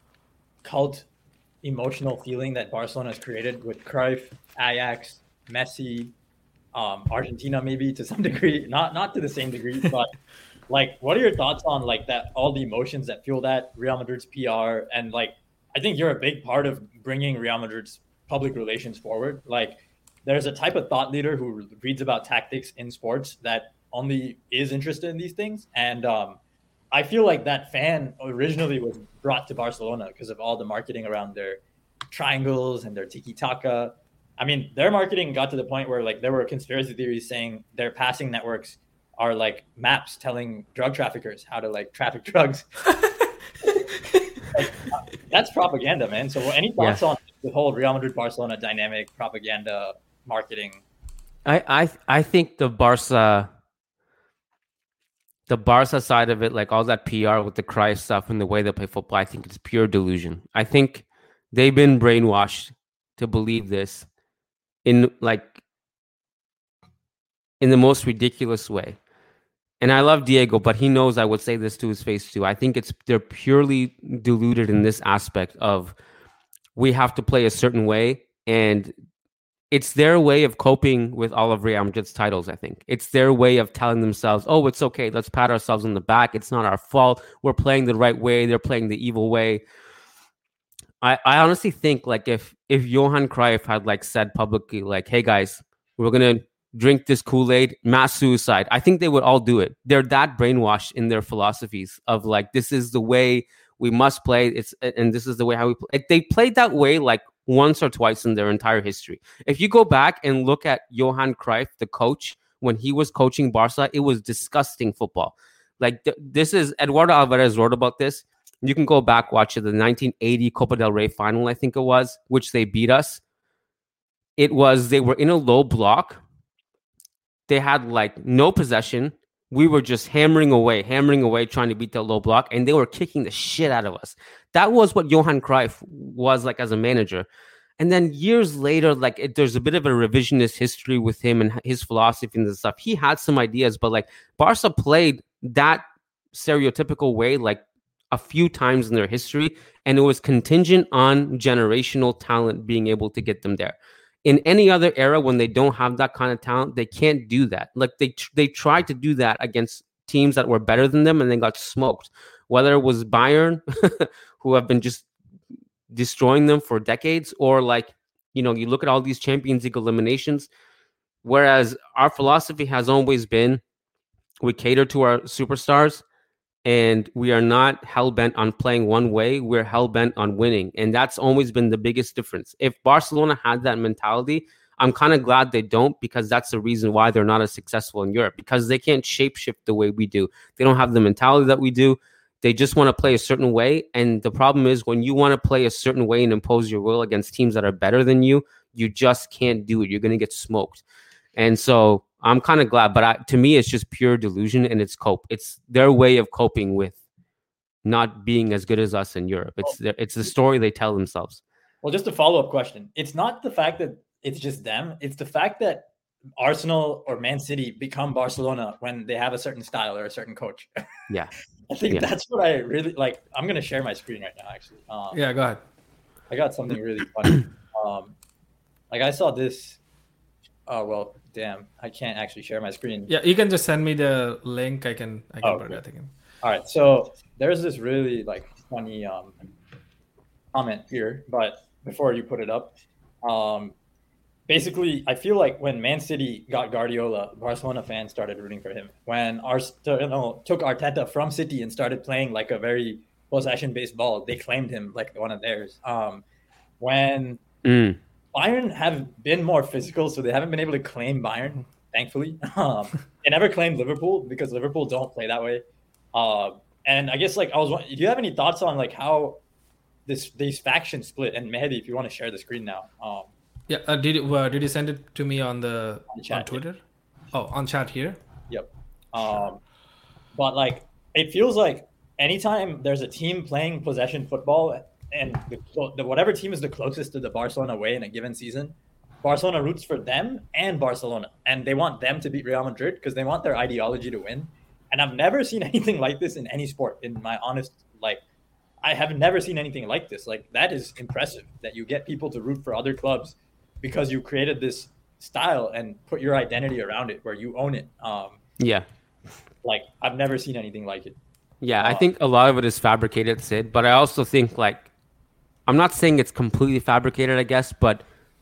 cult emotional feeling that Barcelona has created with Cruyff, Ajax, Messi, um, Argentina, maybe to some degree, not not to the same degree, but like, what are your thoughts on like that, all the emotions that fuel that, Real Madrid's P R, and like, I think you're a big part of bringing Real Madrid's public relations forward. Like, there's a type of thought leader who reads about tactics in sports that only is interested in these things. And um, I feel like that fan originally was brought to Barcelona because of all the marketing around their triangles and their tiki-taka. I mean, their marketing got to the point where like there were conspiracy theories saying their passing networks are like maps telling drug traffickers how to like traffic drugs. Like, that's propaganda, man. So any thoughts yeah. on the whole Real Madrid-Barcelona dynamic, propaganda, marketing? I, I I think the Barca the Barca side of it, like all that P R with the Cruyff stuff and the way they play football, I think it's pure delusion. I think they've been brainwashed to believe this in like in the most ridiculous way. And I love Diego, but he knows I would say this to his face too. I think it's they're purely deluded in this aspect of we have to play a certain way, and it's their way of coping with all of Real Madrid's titles, I think. It's their way of telling themselves, oh, it's okay. Let's pat ourselves on the back. It's not our fault. We're playing the right way. They're playing the evil way. I, I honestly think like if if Johan Cruyff had like said publicly, like, hey, guys, we're going to drink this Kool-Aid, mass suicide, I think they would all do it. They're that brainwashed in their philosophies of like, this is the way we must play. It's and this is the way how we play. They played that way like once or twice in their entire history. If you go back and look at Johan Cruyff, the coach, when he was coaching Barca, it was disgusting football. Like th- this is Eduardo Alvarez wrote about this. You can go back, watch it, the nineteen eighty Copa del Rey final, I think it was, which they beat us. It was, they were in a low block. They had like no possession. We were just hammering away, hammering away, trying to beat the low block, and they were kicking the shit out of us. That was what Johan Cruyff was like as a manager. And then years later, like it, there's a bit of a revisionist history with him and his philosophy and stuff. He had some ideas, but like Barca played that stereotypical way like a few times in their history, and it was contingent on generational talent being able to get them there. In any other era, when they don't have that kind of talent, they can't do that. Like they they tried to do that against teams that were better than them, and then got smoked. Whether it was Bayern, who have been just destroying them for decades, or like, you know, you look at all these Champions League eliminations. Whereas our philosophy has always been, we cater to our superstars, and we are not hell-bent on playing one way. We're hell-bent on winning. And that's always been the biggest difference. If Barcelona had that mentality, I'm kind of glad they don't, because that's the reason why they're not as successful in Europe, because they can't shapeshift the way we do. They don't have the mentality that we do. They just want to play a certain way. And the problem is, when you want to play a certain way and impose your will against teams that are better than you, you just can't do it. You're going to get smoked. And so I'm kind of glad, but I, to me, it's just pure delusion, and it's cope. It's their way of coping with not being as good as us in Europe. It's their, it's the story they tell themselves. Well, just a follow-up question. It's not the fact that it's just them. It's the fact that Arsenal or Man City become Barcelona when they have a certain style or a certain coach. Yeah. I think yeah. that's what I really like. I'm going to share my screen right now, actually. Um, yeah, go ahead. I got something really funny. Um, like I saw this. Oh, well, damn. I can't actually share my screen. Yeah, you can just send me the link. I can I can oh, put it again. All right. So there's this really like funny um, comment here, but before you put it up, um, basically, I feel like when Man City got Guardiola, Barcelona fans started rooting for him. When Arsenal took Arteta from City and started playing like a very possession-based ball, they claimed him like one of theirs. Um, when mm. Bayern have been more physical, so they haven't been able to claim Bayern, thankfully. Um, they never claimed Liverpool because Liverpool don't play that way. Uh, and I guess like I was, do you have any thoughts on like how this these factions split? And Mehdi, if you want to share the screen now. Um, yeah, uh, did you, uh, did you send it to me on the on, chat, on Twitter? Yeah. Oh, on chat here. Yep. Um, but like it feels like anytime there's a team playing possession football. And the, the whatever team is the closest to the Barcelona way in a given season, Barcelona roots for them and Barcelona. And they want them to beat Real Madrid because they want their ideology to win. And I've never seen anything like this in any sport, in my honest, like, I have never seen anything like this. Like, that is impressive that you get people to root for other clubs because you created this style and put your identity around it where you own it. Um, yeah. Like, I've never seen anything like it. Yeah, uh, I think a lot of it is fabricated, Sid, but I also think, like, I'm not saying it's completely fabricated, I guess, but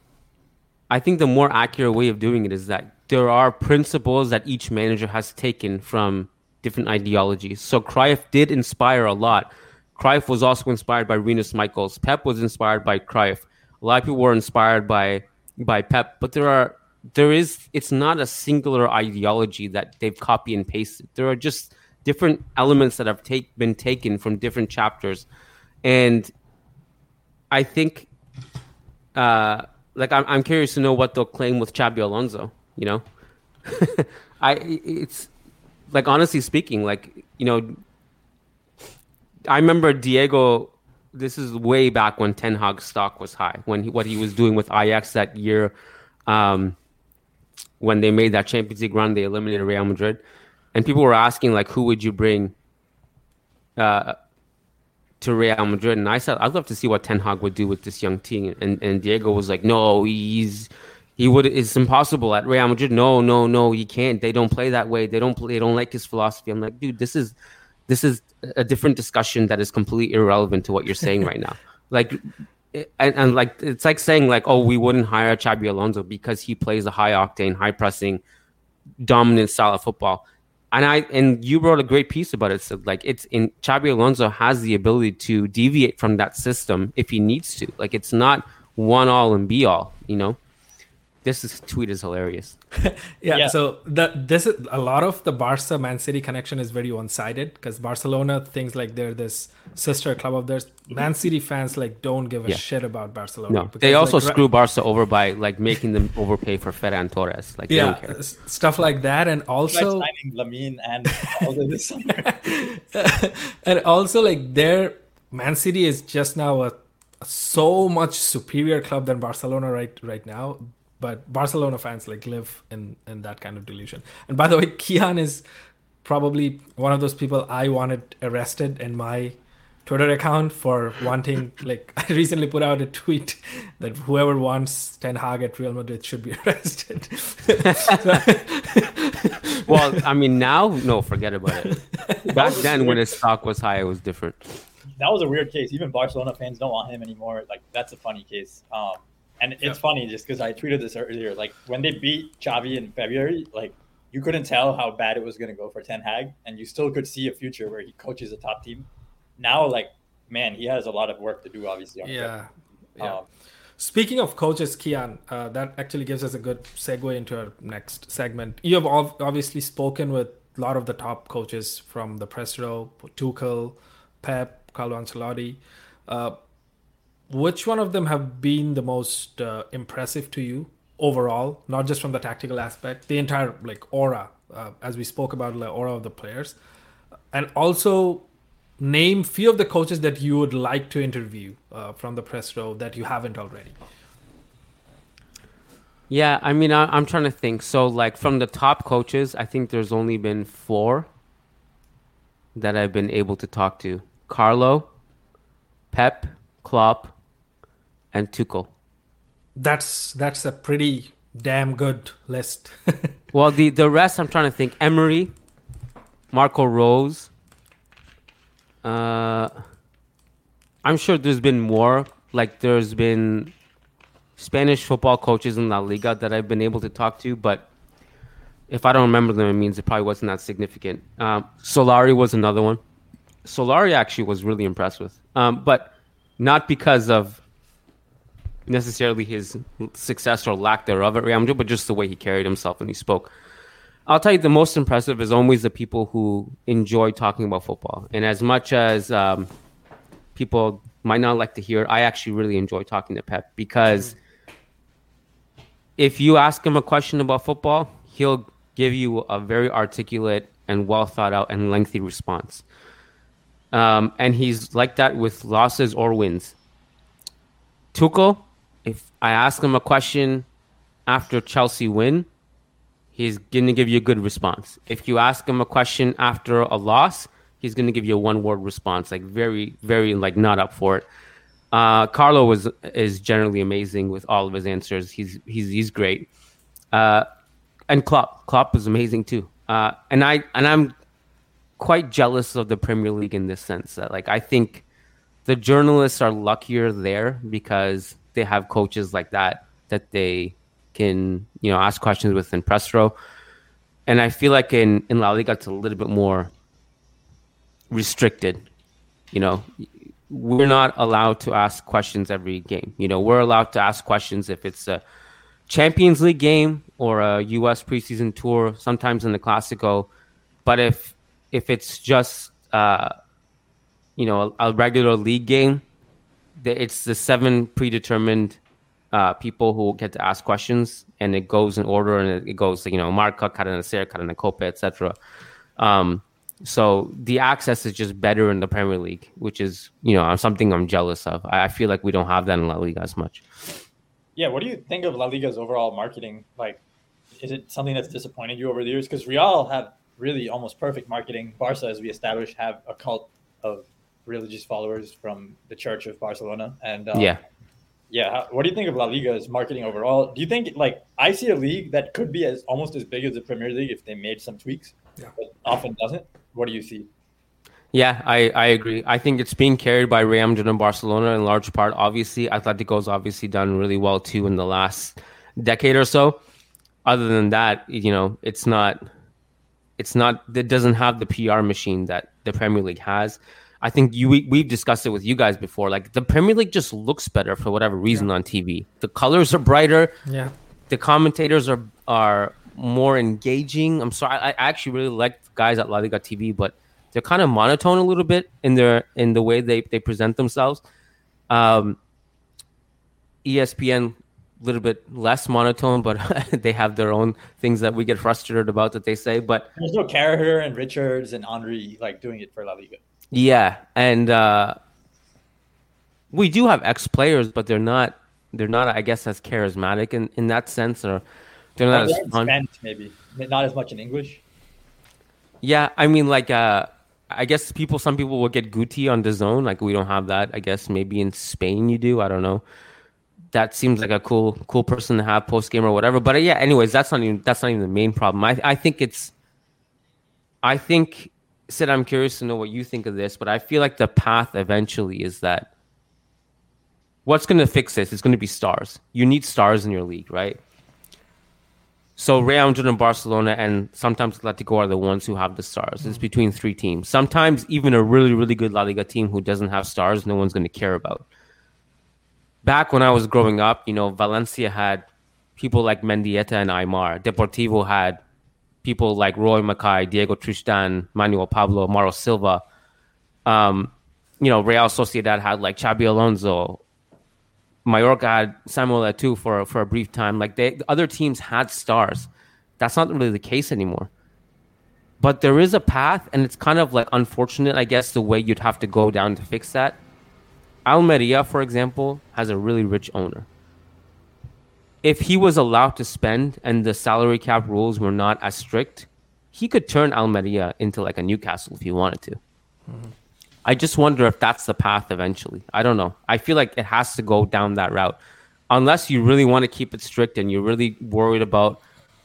I think the more accurate way of doing it is that there are principles that each manager has taken from different ideologies. So Cruyff did inspire a lot. Cruyff was also inspired by Rinus Michels. Pep was inspired by Cruyff. A lot of people were inspired by by Pep, but there are there is it's not a singular ideology that they've copy and pasted. There are just different elements that have take, been taken from different chapters, and I think, uh, like, I'm I'm curious to know what they'll claim with Xabi Alonso. You know, I it's like, honestly speaking, like, you know, I remember Diego. This is way back when Ten Hag's stock was high, when he, what he was doing with Ajax that year, um, when they made that Champions League run, they eliminated Real Madrid, and people were asking, like, who would you bring Uh, to Real Madrid? And I said, I'd love to see what Ten Hag would do with this young team. And and Diego was like, no, he's he would it's impossible at Real Madrid. No, no, no, he can't. They don't play that way. They don't play, they don't like his philosophy. I'm like, dude, this is this is a different discussion that is completely irrelevant to what you're saying right now. Like, and, and like it's like saying like, oh, we wouldn't hire Xabi Alonso because he plays a high octane, high pressing, dominant style of football. And I and you wrote a great piece about it. So like, it's in Xabi Alonso has the ability to deviate from that system if he needs to. Like, it's not one all and be all. You know, this is, tweet is hilarious. yeah, Yeah. So the this is a lot of the Barca Man City connection is very one sided because Barcelona thinks like they're this sister club of theirs. Man City fans like don't give a Yeah. shit about Barcelona. No, because, they also like, screw Barca over by like making them overpay for Ferran Torres. Like, they yeah, don't care. s- stuff like that, and also signing Lamine and all of this summer. and also like their Man City is just now a, a so much superior club than Barcelona right right now. But Barcelona fans like live in, in that kind of delusion. And by the way, Kian is probably one of those people I wanted arrested in my Twitter account for wanting, like, I recently put out a tweet that whoever wants Ten Hag at Real Madrid should be arrested. Well, I mean, now, no, forget about it. Back then, when his stock was high, it was different. That was a weird case. Even Barcelona fans don't want him anymore. Like, that's a funny case. Um, and it's Yeah. funny just because I tweeted this earlier. Like, when they beat Xavi in February, like, you couldn't tell how bad it was going to go for Ten Hag, and you still could see a future where he coaches a top team. Now, like, man, he has a lot of work to do, obviously. On Yeah. yeah. Um, Speaking of coaches, Kian, uh, that actually gives us a good segue into our next segment. You have ov- obviously spoken with a lot of the top coaches from the press row, Tuchel, Pep, Carlo Ancelotti. Uh, which one of them have been the most uh, impressive to you overall, not just from the tactical aspect, the entire like aura, uh, as we spoke about the aura of the players, and also name few of the coaches that you would like to interview uh, from the press row that you haven't already. Yeah, I mean, I, I'm trying to think. So, like, from the top coaches, I think there's only been four that I've been able to talk to. Carlo, Pep, Klopp, and Tuchel. That's that's a pretty damn good list. Well, the, the rest, I'm trying to think. Emery, Marco Rose. Uh, I'm sure there's been more. Like, there's been Spanish football coaches in La Liga that I've been able to talk to, but if I don't remember them, it means it probably wasn't that significant. Um, Solari was another one. Solari actually was really impressed with, um, but not because of necessarily his success or lack thereof at Real Madrid, but just the way he carried himself and he spoke. I'll tell you, the most impressive is always the people who enjoy talking about football. And as much as um, people might not like to hear, I actually really enjoy talking to Pep because if you ask him a question about football, he'll give you a very articulate and well thought out and lengthy response. Um, and he's like that with losses or wins. Tuchel, if I ask him a question after Chelsea win, he's going to give you a good response. If you ask him a question after a loss, he's going to give you a one-word response, like very, very, like not up for it. Uh, Carlo was is generally amazing with all of his answers. He's he's he's great. Uh, and Klopp, Klopp is amazing too. Uh, and I and I'm quite jealous of the Premier League in this sense that, like, I think the journalists are luckier there because they have coaches like that that they can, you know, ask questions with in press row. And I feel like in, in La Liga, it's a little bit more restricted. You know, we're not allowed to ask questions every game. You know, we're allowed to ask questions if it's a Champions League game or a U S preseason tour, sometimes in the Clásico. But if if it's just, uh, you know, a, a regular league game, it's the seven predetermined Uh, people who get to ask questions, and it goes in order, and it, it goes, you know, Marca, Cadena Ser, Cadena Cope, et cetera. Um, so the access is just better in the Premier League, which is, you know, something I'm jealous of. I, I feel like we don't have that in La Liga as much. Yeah, what do you think of La Liga's overall marketing? Like, is it something that's disappointed you over the years? Because Real have really almost perfect marketing. Barca, as we established, have a cult of religious followers from the Church of Barcelona. And um, yeah. Yeah, what do you think of La Liga's marketing overall? Do you think, like, I see a league that could be as almost as big as the Premier League if they made some tweaks, yeah. but often doesn't? What do you see? Yeah, I, I agree. I think it's being carried by Real Madrid and Barcelona in large part. Obviously, Atletico's obviously done really well too in the last decade or so. Other than that, you know, it's not, it's not, it doesn't have the P R machine that the Premier League has. I think you we, we've discussed it with you guys before. Like, the Premier League just looks better for whatever reason yeah. on T V. The colors are brighter. Yeah. The commentators are are more engaging. I'm sorry, I, I actually really like guys at La Liga T V, but they're kind of monotone a little bit in their in the way they, they present themselves. Um, E S P N a little bit less monotone, but they have their own things that we get frustrated about that they say. But there's no Carragher and Richards and Henry like doing it for La Liga. Yeah, and uh, we do have ex-players, but they're not, they're not, I guess, as charismatic in, in that sense, or they're not they're as fun. Spanish, maybe not as much in English. Yeah, I mean, like, uh, I guess people, some people will get Guti on DAZN. Like we don't have that. I guess maybe in Spain you do. I don't know. That seems like a cool, cool person to have post game or whatever. But uh, yeah, anyways, that's not even that's not even the main problem. I I think it's. I think, Sid, I'm curious to know what you think of this, but I feel like the path eventually is that. What's going to fix this? It's going to be stars. You need stars in your league, right? So Real Madrid and Barcelona and sometimes Atletico are the ones who have the stars. It's between three teams. Sometimes even a really, really good La Liga team who doesn't have stars, no one's going to care about. Back when I was growing up, you know, Valencia had people like Mendieta and Aymar. Deportivo had people like Roy Mackay, Diego Tristan, Manuel Pablo, Mauro Silva. Um, you know, Real Sociedad had like Xabi Alonso. Mallorca had Samuel Eto'o for for a brief time. Like they, the other teams had stars. That's not really the case anymore. But there is a path, and it's kind of like unfortunate, I guess, the way you'd have to go down to fix that. Almeria, for example, has a really rich owner. If he was allowed to spend and the salary cap rules were not as strict, he could turn Almeria into like a Newcastle if he wanted to. Mm-hmm. I just wonder if that's the path eventually. I don't know. I feel like it has to go down that route. Unless you really want to keep it strict and you're really worried about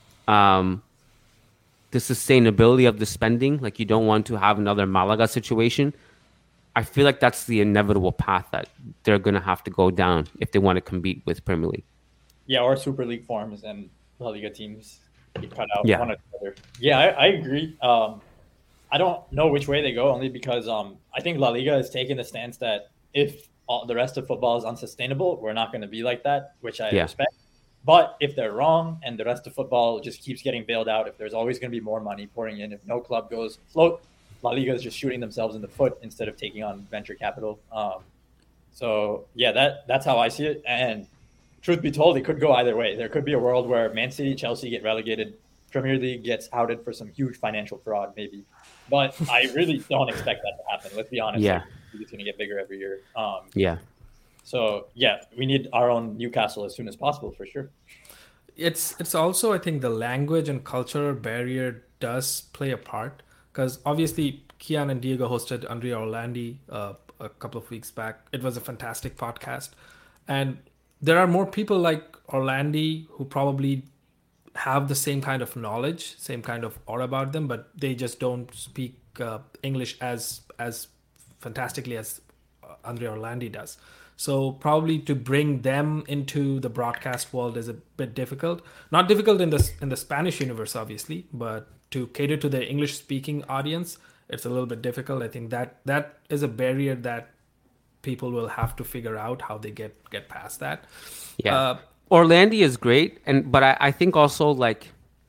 um, the sustainability of the spending, like you don't want to have another Malaga situation, I feel like that's the inevitable path that they're going to have to go down if they want to compete with Premier League. Yeah, or Super League forms and La Liga teams get cut out yeah. one or the other. Yeah, I, I agree. Um, I don't know which way they go, only because um, I think La Liga has taken the stance that if all, the rest of football is unsustainable, we're not going to be like that, which I yeah. respect. But if they're wrong and the rest of football just keeps getting bailed out, if there's always going to be more money pouring in, if no club goes afloat, La Liga is just shooting themselves in the foot instead of taking on venture capital. Um, so, yeah, that that's how I see it. And truth be told, it could go either way. There could be a world where Man City, Chelsea get relegated, Premier League gets outed for some huge financial fraud, maybe. But I really don't expect that to happen. Let's be honest. Yeah. It's going to get bigger every year. Um, yeah. So, yeah, we need our own Newcastle as soon as possible, for sure. It's it's also, I think, the language and cultural barrier does play a part. Because obviously, Kian and Diego hosted Andrea Orlandi uh, a couple of weeks back. It was a fantastic podcast. And there are more people like Orlandi who probably have the same kind of knowledge, same kind of aura about them, but they just don't speak uh, English as as fantastically as Andrea Orlandi does. So probably to bring them into the broadcast world is a bit difficult. Not difficult in the in the Spanish universe, obviously, but to cater to the English-speaking audience, it's a little bit difficult. I think that that is a barrier that people will have to figure out how they get get past that. Yeah. Uh, Orlandi is great, and but I, I think also like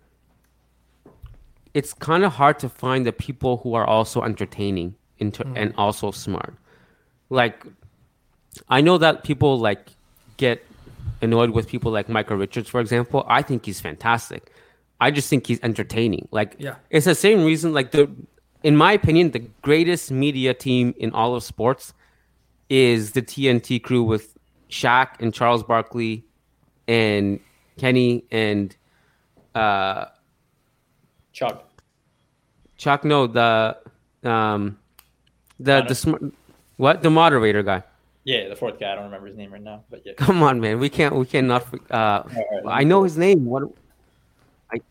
it's kind of hard to find the people who are also entertaining inter- mm. and also smart. Like I know that people like get annoyed with people like Michael Richards, for example. I think he's fantastic. I just think he's entertaining. Like yeah. it's the same reason. Like the, in my opinion, the greatest media team in all of sports is the T N T crew with Shaq and Charles Barkley and Kenny and uh, Chuck. Chuck, no, the um, the the sm- what the moderator guy. Yeah, the fourth guy. I don't remember his name right now, but yeah. Come on, man. We can't. We cannot. Uh, right, I know his name. What? I,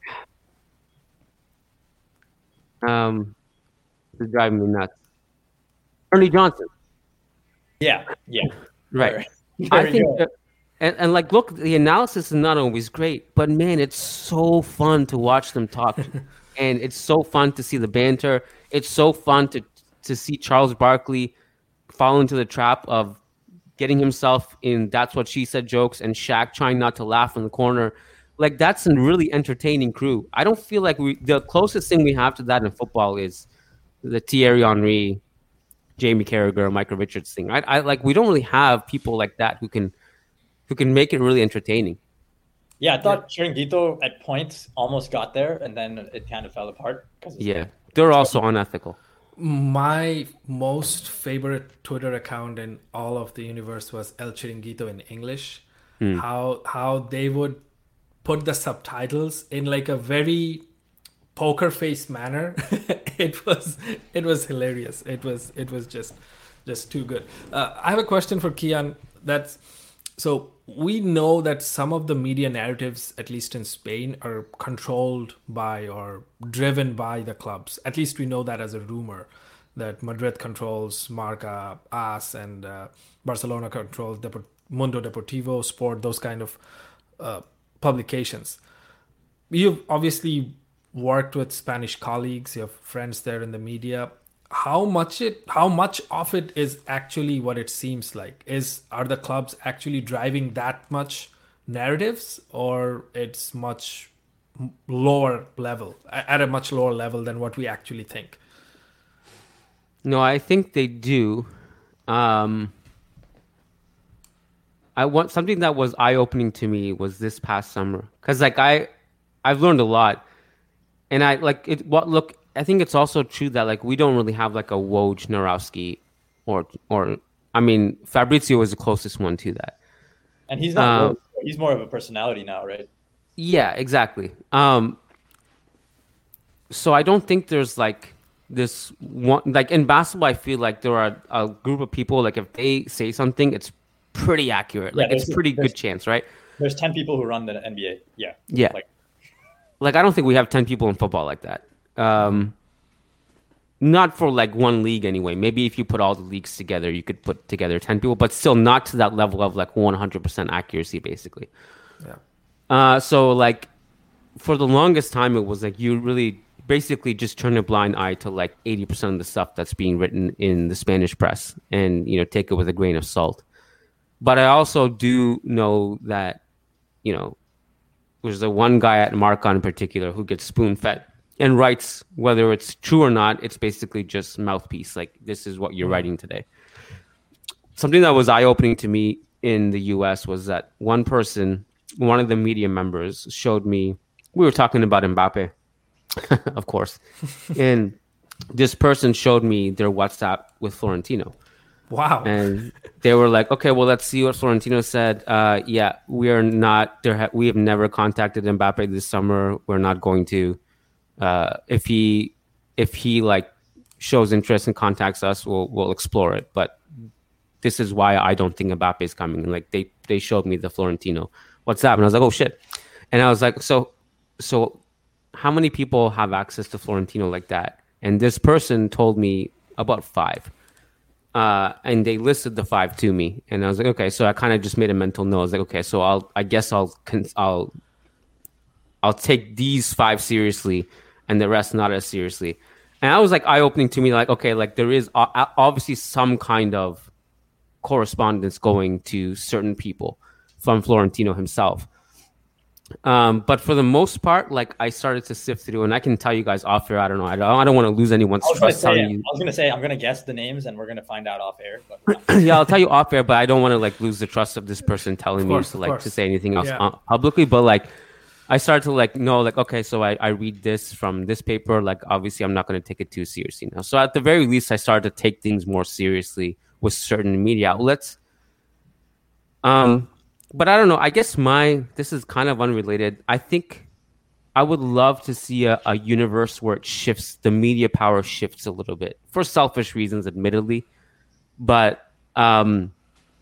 um, this is driving me nuts. Ernie Johnson. Yeah. Yeah. Right. right. I think. That, and and like, look, the analysis is not always great, but man, it's so fun to watch them talk, and it's so fun to see the banter. It's so fun to to see Charles Barkley fall into the trap of getting himself in "that's what she said" jokes, and Shaq trying not to laugh in the corner. Like that's a really entertaining crew. I don't feel like we the closest thing we have to that in football is the Thierry Henry, Jamie Carragher, Michael Richards thing. I, I like we don't really have people like that who can who can make it really entertaining. Yeah, I thought Chiringuito at points almost got there, and then it kind of fell apart. Yeah, they're also unethical. My most favorite Twitter account in all of the universe was El Chiringuito in English. Hmm. How how they would put the subtitles in like a very poker face manner, it was it was hilarious. It was it was just just too good. Uh, I have a question for Kiyan. That's so we know that some of the media narratives, at least in Spain, are controlled by or driven by the clubs. At least we know that as a rumor, that Madrid controls Marca, AS, and uh, Barcelona controls Depor- Mundo Deportivo, Sport, those kind of uh, publications. You've obviously worked with Spanish colleagues, you have friends there in the media. How much it how much of it is actually what it seems like? Is are the clubs actually driving that much narratives, or it's much lower level, at a much lower level than what we actually think? No, I think they do. Um, I want something that was eye-opening to me was this past summer, because like I, I've learned a lot, and I like it. What look, I think it's also true that like we don't really have like a Wojnarowski, or or I mean Fabrizio is the closest one to that, and he's not. Um, he's more of a personality now, right? Yeah, exactly. Um, so I don't think there's like this one, like in basketball, I feel like there are a group of people, like if they say something, it's pretty accurate. Like yeah, it's pretty good chance, right? There's ten people who run the N B A. Yeah. Yeah. Like, like I don't think we have ten people in football like that. Um, not for like one league anyway. Maybe if you put all the leagues together, you could put together ten people, but still not to that level of like one hundred percent accuracy, basically. Yeah. Uh, so like for the longest time, it was like you really basically just turn a blind eye to like eighty percent of the stuff that's being written in the Spanish press, and, you know, take it with a grain of salt. But I also do know that, you know, there's the one guy at Marca in particular who gets spoon-fed and writes, whether it's true or not, it's basically just mouthpiece. Like, this is what you're writing today. Something that was eye-opening to me in the U S was that one person, one of the media members showed me, we were talking about Mbappe, of course. And this person showed me their WhatsApp with Florentino. Wow. And they were like, okay, well, let's see what Florentino said. Uh, yeah, we are not there. Ha- we have never contacted Mbappe this summer. We're not going to. Uh, if he, if he like shows interest and contacts us, we'll we'll explore it. But this is why I don't think Mbappe is coming. And like they they showed me the Florentino WhatsApp, and I was like, oh shit. And I was like, so so, how many people have access to Florentino like that? And this person told me about five. Uh, and they listed the five to me, and I was like, okay. So I kind of just made a mental note. I was like, okay, so I'll, I guess I'll, I'll, I'll take these five seriously, and the rest not as seriously. And I was like, eye opening to me, like, okay, like there is obviously some kind of correspondence going to certain people from Florentino himself. Um, but for the most part, like I started to sift through, and I can tell you guys off air. I don't know. I don't, I don't want to lose anyone's trust. Say, telling you. I was gonna say I'm gonna guess the names, and we're gonna find out off air. But yeah, I'll tell you off air, but I don't want to like lose the trust of this person telling course, me to like course. to say anything else yeah. publicly. But like, I started to like know, like, okay, so I, I read this from this paper. Like, obviously, I'm not going to take it too seriously now. So at the very least, I started to take things more seriously with certain media outlets. Um. But I don't know. I guess my, this is kind of unrelated. I think I would love to see a, a universe where it shifts, the media power shifts a little bit for selfish reasons, admittedly. But um,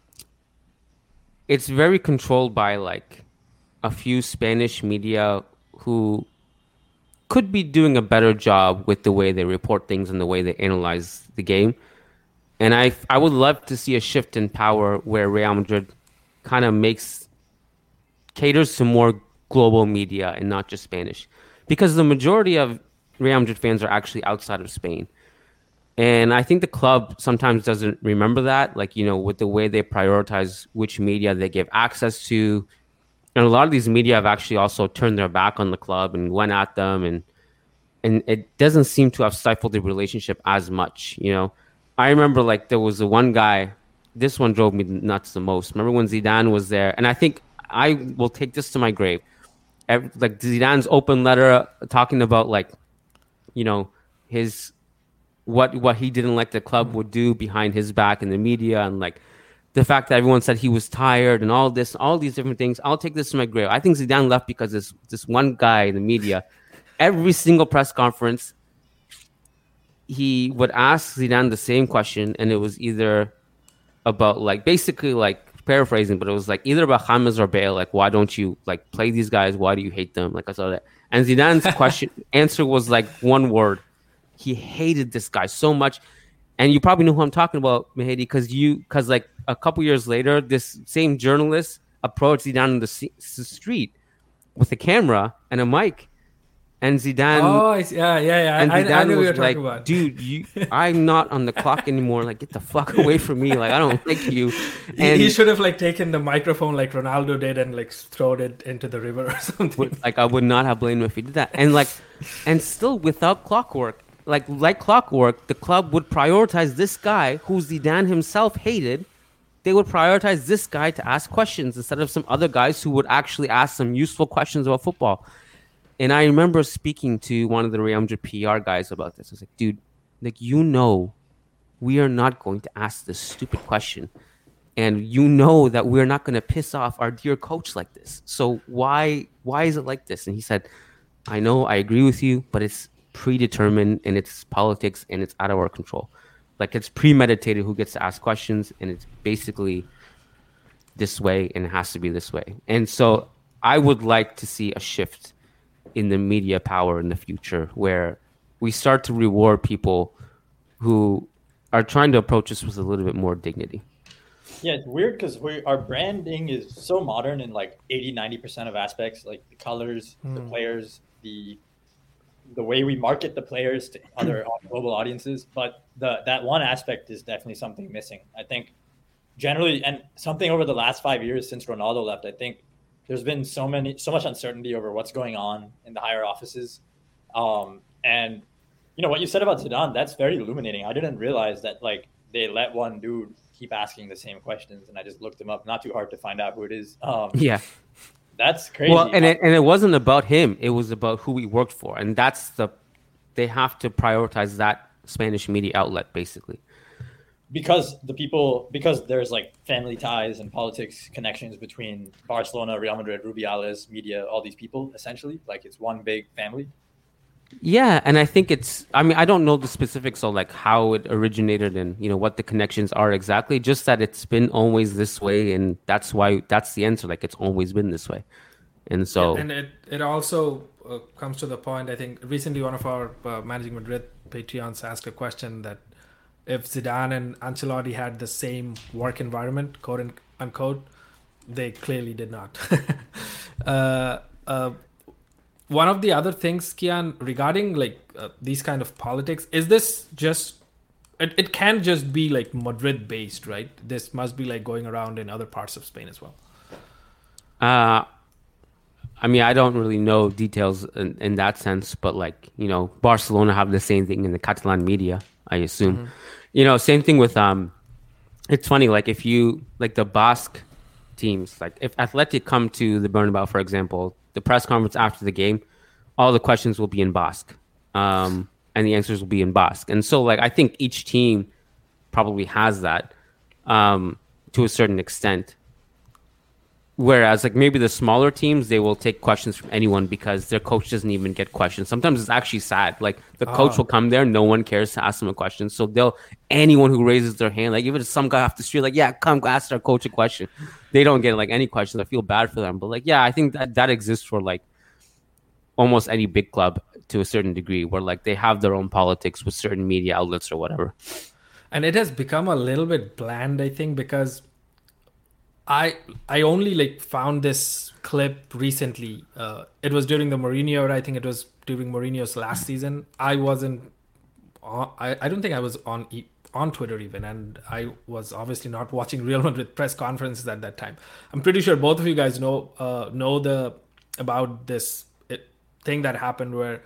it's very controlled by like a few Spanish media who could be doing a better job with the way they report things and the way they analyze the game. And I, I would love to see a shift in power where Real Madrid kind of makes caters to more global media and not just Spanish, because the majority of Real Madrid fans are actually outside of Spain, and I think the club sometimes doesn't remember that, like, you know, with the way they prioritize which media they give access to, and a lot of these media have actually also turned their back on the club and went at them, and and it doesn't seem to have stifled the relationship as much. You know, I remember like there was the one guy. This one drove me nuts the most. Remember when Zidane was there? And I think I will take this to my grave. Every, like Zidane's open letter talking about like, you know, his what what he didn't like the club would do behind his back in the media, and like the fact that everyone said he was tired and all this, all these different things. I'll take this to my grave. I think Zidane left because this this one guy in the media every single press conference, he would ask Zidane the same question, and it was either about like basically like paraphrasing, but it was like either about James or Bale, like why don't you like play these guys? Why do you hate them? Like I saw that, and Zidane's question answer was like one word. He hated this guy so much, and you probably know who I'm talking about, Mehdi, because you because like a couple years later, this same journalist approached Zidane in the, c- the street with a camera and a mic. And Zidane, oh I see. yeah, yeah, yeah. And I, Zidane I knew was what you were like, talking about. dude, you, I'm not on the clock anymore. Like, get the fuck away from me. Like, I don't like you. And he, he should have like taken the microphone like Ronaldo did and like thrown it into the river or something. Would, like, I would not have blamed him if he did that. And like, and still without clockwork, like like clockwork, the club would prioritize this guy who Zidane himself hated. They would prioritize this guy to ask questions instead of some other guys who would actually ask some useful questions about football. And I remember speaking to one of the Real Madrid P R guys about this. I was like, dude, like, you know, we are not going to ask this stupid question. And you know that we're not going to piss off our dear coach like this. So why why is it like this? And he said, I know, I agree with you, but it's predetermined and it's politics and it's out of our control. Like, it's premeditated who gets to ask questions, and it's basically this way and it has to be this way. And so I would like to see a shift in the media power in the future where we start to reward people who are trying to approach us with a little bit more dignity. Yeah, it's weird because we our branding is so modern in like eighty, ninety percent of aspects, like the colors, mm. the players, the the way we market the players to other global audiences. But the that one aspect is definitely something missing. I think generally, and something over the last five years since Ronaldo left, I think there's been so many, so much uncertainty over what's going on in the higher offices. Um, and, you know, what you said about Zidane, that's very illuminating. I didn't realize that, like, they let one dude keep asking the same questions, and I just looked him up. Not too hard to find out who it is. Um, yeah. That's crazy. Well, and it, and it wasn't about him. It was about who he worked for. And that's the, they have to prioritize that Spanish media outlet, basically. Because the people, because there's like family ties and politics connections between Barcelona, Real Madrid, Rubiales, media, all these people, essentially, like it's one big family. Yeah, and I think it's, I mean, I don't know the specifics of like how it originated and, you know, what the connections are exactly, just that it's been always this way, and that's why, that's the answer, like it's always been this way. And so... Yeah, and it, it also uh, comes to the point, I think, recently one of our uh, Managing Madrid Patreons asked a question that if Zidane and Ancelotti had the same work environment, quote unquote, they clearly did not. uh, uh, one of the other things, Kian, regarding like uh, these kind of politics, is this just, it, it can't just be like Madrid based, right? This must be like going around in other parts of Spain as well. Uh, I mean, I don't really know details in, in that sense, but like, you know, Barcelona have the same thing in the Catalan media, I assume. Mm-hmm. You know, same thing with, um, it's funny, like if you, like the Basque teams, like if Athletic come to the Bernabeu, for example, the press conference after the game, all the questions will be in Basque, um, and the answers will be in Basque. And so, like, I think each team probably has that um, to a certain extent. Whereas, like, maybe the smaller teams, they will take questions from anyone because their coach doesn't even get questions. Sometimes it's actually sad. Like, the coach oh. will come there, no one cares to ask them a question. So they'll, anyone who raises their hand, like, even if some guy off the street, like, yeah, come ask our coach a question. They don't get, like, any questions. I feel bad for them. But, like, yeah, I think that that exists for, like, almost any big club to a certain degree where, like, they have their own politics with certain media outlets or whatever. And it has become a little bit bland, I think, because I I only like found this clip recently. Uh, it was during the Mourinho era. I think it was during Mourinho's last season. I wasn't. On, I I don't think I was on on Twitter even, and I was obviously not watching Real Madrid press conferences at that time. I'm pretty sure both of you guys know uh, know the about this it, thing that happened where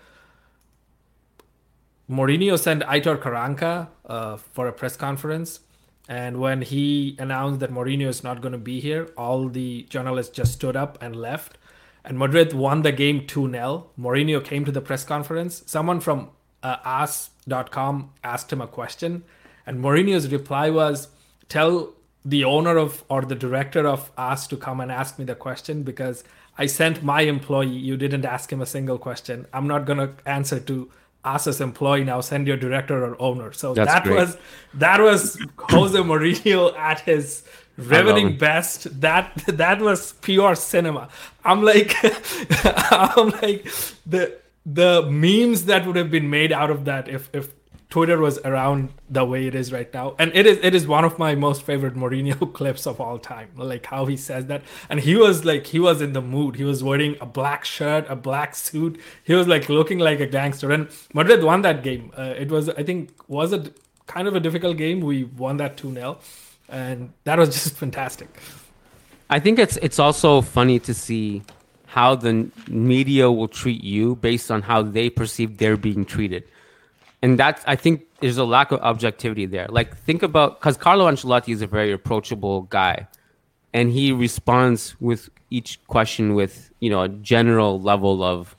Mourinho sent Aitor Karanka uh, for a press conference. And when he announced that Mourinho is not going to be here, all the journalists just stood up and left. And Madrid won the game two nil. Mourinho came to the press conference. Someone from uh, ask dot com asked him a question. And Mourinho's reply was, tell the owner of or the director of Ask to come and ask me the question because I sent my employee. You didn't ask him a single question. I'm not going to answer to Asa's employee now. Send your director or owner. So That's that great. was that was Jose Mourinho at his riveting best. That that was pure cinema. I'm like, I'm like the the memes that would have been made out of that if if Twitter was around the way it is right now. And it is it is one of my most favorite Mourinho clips of all time. Like how he says that. And he was like, he was in the mood. He was wearing a black shirt, a black suit. He was like looking like a gangster. And Madrid won that game. Uh, it was, I think, was a kind of a difficult game. We won that two nil. And that was just fantastic. I think it's it's also funny to see how the media will treat you based on how they perceive they're being treated. And that's, I think there's a lack of objectivity there. Like, think about, because Carlo Ancelotti is a very approachable guy, and he responds with each question with, you know, a general level of,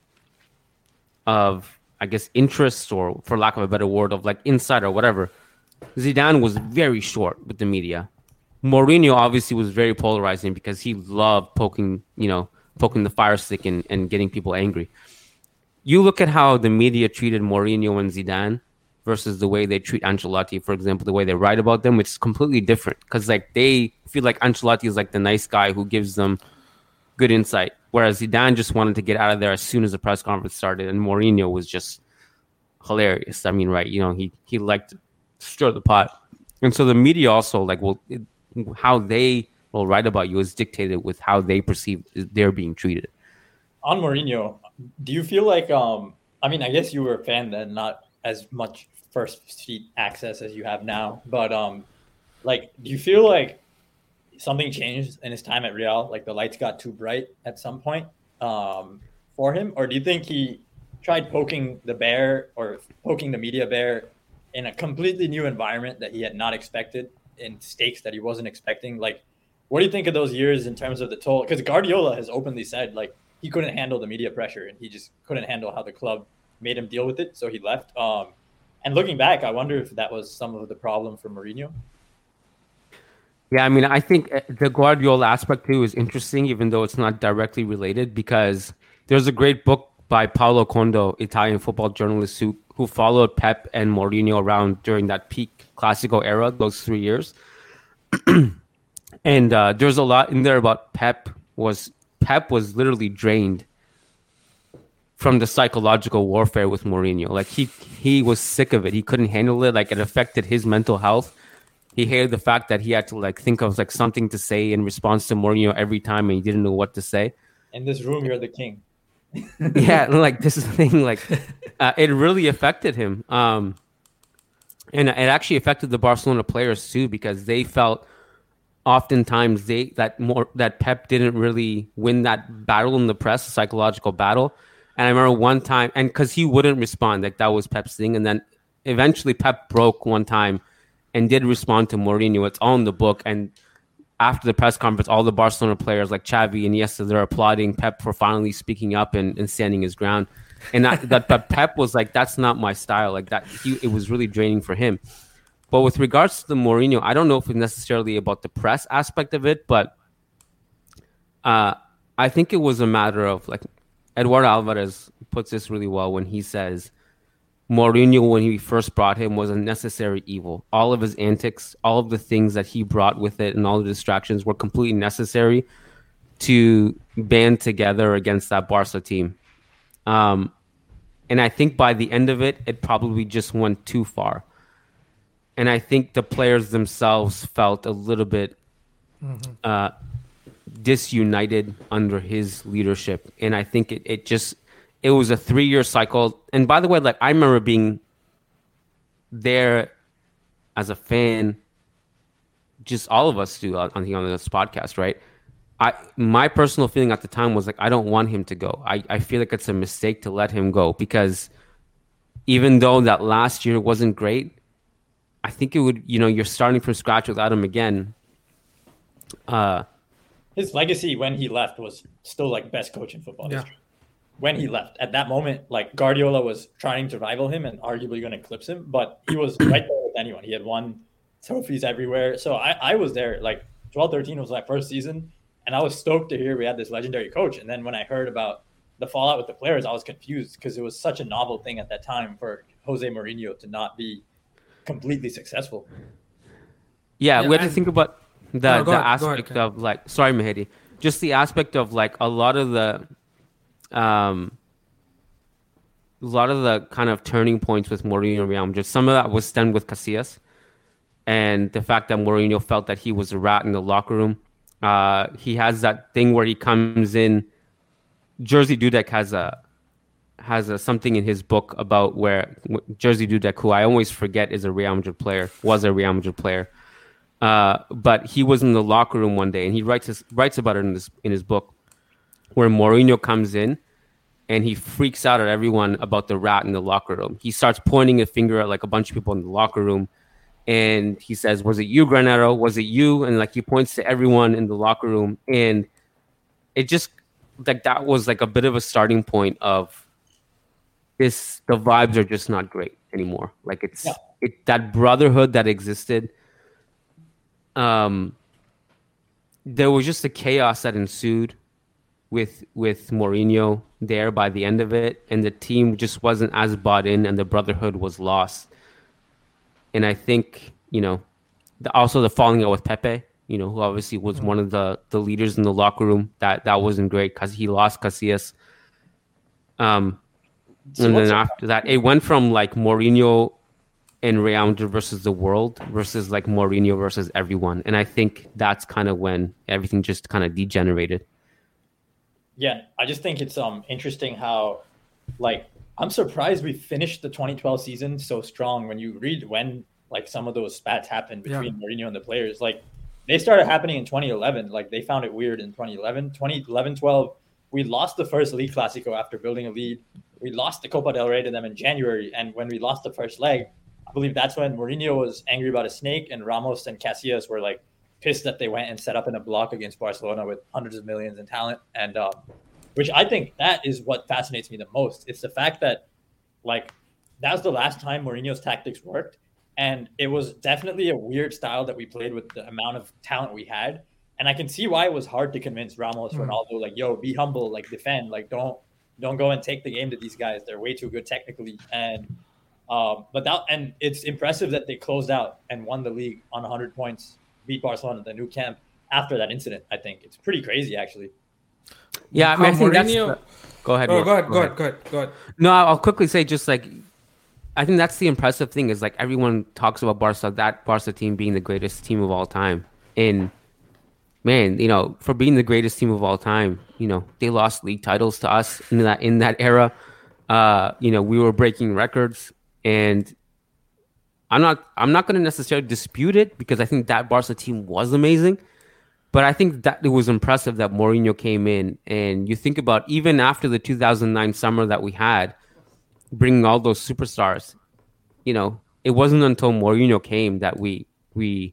of I guess, interest, or for lack of a better word, of like insight or whatever. Zidane was very short with the media. Mourinho obviously was very polarizing because he loved poking, you know, poking the fire stick and, and getting people angry. You look at how the media treated Mourinho and Zidane versus the way they treat Ancelotti, for example, the way they write about them, which is completely different. Because like they feel like Ancelotti is like the nice guy who gives them good insight, whereas Zidane just wanted to get out of there as soon as the press conference started, and Mourinho was just hilarious. I mean, right? You know, he he liked to stir the pot, and so the media also like will it, how they will write about you is dictated with how they perceive they're being treated. On Mourinho, do you feel like, um, I mean, I guess you were a fan then, not as much first seat access as you have now, but um, like, do you feel like something changed in his time at Real? Like the lights got too bright at some point um, for him? Or do you think he tried poking the bear or poking the media bear in a completely new environment that he had not expected, in stakes that he wasn't expecting? Like, what do you think of those years in terms of the toll? Because Guardiola has openly said, like, he couldn't handle the media pressure and he just couldn't handle how the club made him deal with it. So he left. Um, and looking back, I wonder if that was some of the problem for Mourinho. Yeah, I mean, I think the Guardiola aspect too is interesting, even though it's not directly related, because there's a great book by Paolo Condo, Italian football journalist who, who followed Pep and Mourinho around during that peak Classico era, those three years. And uh, there's a lot in there about Pep was Pep was literally drained from the psychological warfare with Mourinho. Like he he was sick of it. He couldn't handle it. Like it affected his mental health. He hated the fact that he had to like think of like something to say in response to Mourinho every time, and he didn't know what to say. In this room, you're the king. Yeah, like this is the thing. Like uh, it really affected him, um, and it actually affected the Barcelona players too, because they felt oftentimes they that more that Pep didn't really win that battle in the press, the psychological battle. And I remember one time, and because he wouldn't respond, like that was Pep's thing. And then eventually Pep broke one time and did respond to Mourinho. It's all in the book. And after the press conference, all the Barcelona players like Xavi and Iniesta, they're applauding Pep for finally speaking up and, and standing his ground. And that, that, that Pep was like, that's not my style. Like that, he, it was really draining for him. But with regards to the Mourinho, I don't know if it's necessarily about the press aspect of it, but uh, I think it was a matter of like Eduardo Alvarez puts this really well when he says Mourinho, when he first brought him, was a necessary evil. All of his antics, all of the things that he brought with it, and all the distractions were completely necessary to band together against that Barca team. Um, and I think by the end of it, it probably just went too far. And I think the players themselves felt a little bit mm-hmm. uh, disunited under his leadership. And I think it, it just, it was a three-year cycle. And by the way, like I remember being there as a fan, just all of us do on, on this podcast, right? I my personal feeling at the time was like, I don't want him to go. I, I feel like it's a mistake to let him go, because even though that last year wasn't great, I think it would, you know, you're starting from scratch without him again. Uh, His legacy when he left was still like best coach in football yeah. history. When he left, at that moment, like Guardiola was trying to rival him and arguably going to eclipse him, but he was right there with anyone. He had won trophies everywhere. So I, I was there. Like twelve thirteen was my first season, And I was stoked to hear we had this legendary coach. And then when I heard about the fallout with the players, I was confused because it was such a novel thing at that time for Jose Mourinho to not be completely successful. Yeah, Yeah, we have to and- think about the, No, go the ahead, go ahead, aspect okay. of like, sorry, Mehdi, just the aspect of like a lot of the, um, a lot of the kind of turning points with Mourinho and Real Madrid. Some of that was stemmed with Casillas, and the fact that Mourinho felt that he was a rat in the locker room. Uh, he has that thing where he comes in. Jerzy Dudek has a has a, something in his book about where Jerzy Dudek, who I always forget is a Real Madrid player, was a Real Madrid player. Uh, but he was in the locker room one day, and he writes his, writes about it in this in his book, where Mourinho comes in, and he freaks out at everyone about the rat in the locker room. He starts pointing a finger at like a bunch of people in the locker room, and he says, "Was it you, Granero? Was it you?" And like he points to everyone in the locker room, and it just like that was like a bit of a starting point of this. The vibes are just not great anymore. Like it's Yeah. it that brotherhood that existed. Um, there was just a chaos that ensued with with Mourinho there by the end of it, and the team just wasn't as bought in, and the brotherhood was lost. And I think, you know, the, also the falling out with Pepe, you know, who obviously was one of the, the leaders in the locker room, that that wasn't great because he lost Casillas. Um, So and what's then it- after that, it went from like Mourinho and Real Madrid versus the world versus like Mourinho versus everyone. And I think that's kind of when everything just kind of degenerated. Yeah, I just think it's um interesting how, like, I'm surprised we finished the twenty twelve season so strong. When you read when like some of those spats happened between Mourinho and the players, like they started happening in twenty eleven. Like they found it weird in twenty eleven, twenty eleven, twelve. We lost the first league Clasico after building a lead. We lost the Copa del Rey to them in January, and when we lost the first leg, I believe that's when Mourinho was angry about a snake, and Ramos and Casillas were like pissed that they went and set up in a block against Barcelona with hundreds of millions in talent. And um, which I think that is what fascinates me the most. It's the fact that like that was the last time Mourinho's tactics worked. And it was definitely a weird style that we played with the amount of talent we had. And I can see why it was hard to convince Ramos, Mm. Ronaldo, like, yo, be humble, like defend, like don't don't go and take the game to these guys. They're way too good technically. And um, but that and it's impressive that they closed out and won the league on one hundred points, beat Barcelona at the Nou Camp after that incident. I think it's pretty crazy, actually. Yeah, I mean, I How think that's Mourinho- the- go ahead. Oh, Will. go ahead, go ahead, go ahead, go ahead. No, I'll quickly say just like I think that's the impressive thing is like everyone talks about Barca, that Barca team being the greatest team of all time. And man, you know, for being the greatest team of all time, you know, they lost league titles to us in that in that era. Uh, you know, we were breaking records, and I'm not I'm not going to necessarily dispute it because I think that Barca team was amazing. But I think that it was impressive that Mourinho came in, and you think about even after the two thousand nine summer that we had, bringing all those superstars, you know, it wasn't until Mourinho came that we we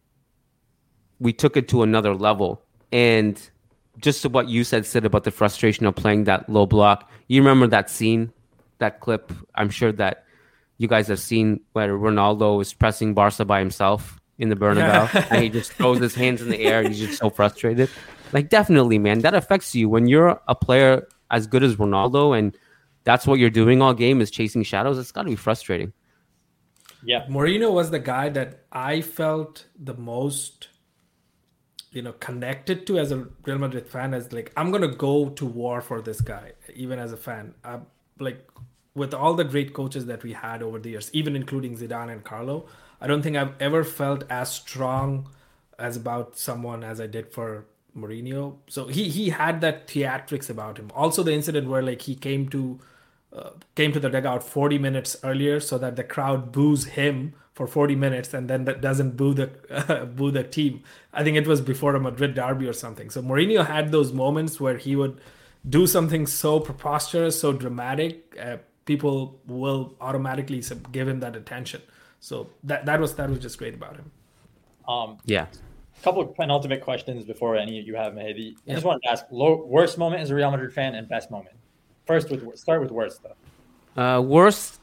we took it to another level. And just to what you said, Sid, about the frustration of playing that low block, you remember that scene, that clip? I'm sure that you guys have seen where Ronaldo is pressing Barca by himself in the Bernabeu, and he just throws his hands in the air. He's just so frustrated. Like, definitely, man, that affects you when you're a player as good as Ronaldo, and that's what you're doing all game is chasing shadows. It's got to be frustrating. Yeah, Mourinho was the guy that I felt the most, you know, connected to as a Real Madrid fan. As like, I'm gonna go to war for this guy, even as a fan. I, like, with all the great coaches that we had over the years, even including Zidane and Carlo, I don't think I've ever felt as strong as about someone as I did for Mourinho. So he he had that theatrics about him. Also, the incident where like he came to uh, came to the dugout forty minutes earlier so that the crowd boos him for forty minutes and then that doesn't boo the uh, boo the team. I think it was before a Madrid derby or something. So Mourinho had those moments where he would do something so preposterous, so dramatic, uh, people will automatically sub- give him that attention. So that that was that was just great about him. Um, Yeah. a couple of penultimate questions before any of you have, Mehdi. I just wanted to ask: low, worst moment as a Real Madrid fan and best moment. First, with start with worst though. Uh, worst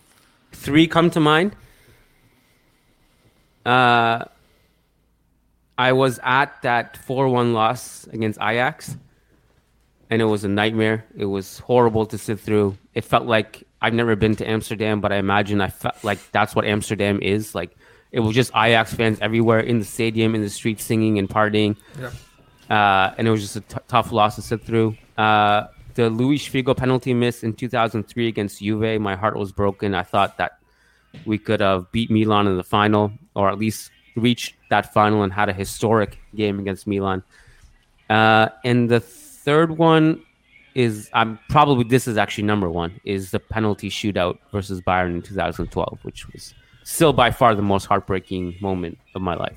three come to mind. Uh, I was at that four one loss against Ajax, and it was a nightmare. It was horrible to sit through. It felt like I've never been to Amsterdam, but I imagine I felt like that's what Amsterdam is. Like, it was just Ajax fans everywhere in the stadium, in the streets, singing and partying. Yeah. Uh, and it was just a t- tough loss to sit through. Uh, the Luis Figo penalty miss in two thousand three against Juve, my heart was broken. I thought that we could have beat Milan in the final, or at least reached that final and had a historic game against Milan. Uh, and the third one is, I'm probably, this is actually number one, is the penalty shootout versus Bayern in two thousand twelve, which was still by far the most heartbreaking moment of my life.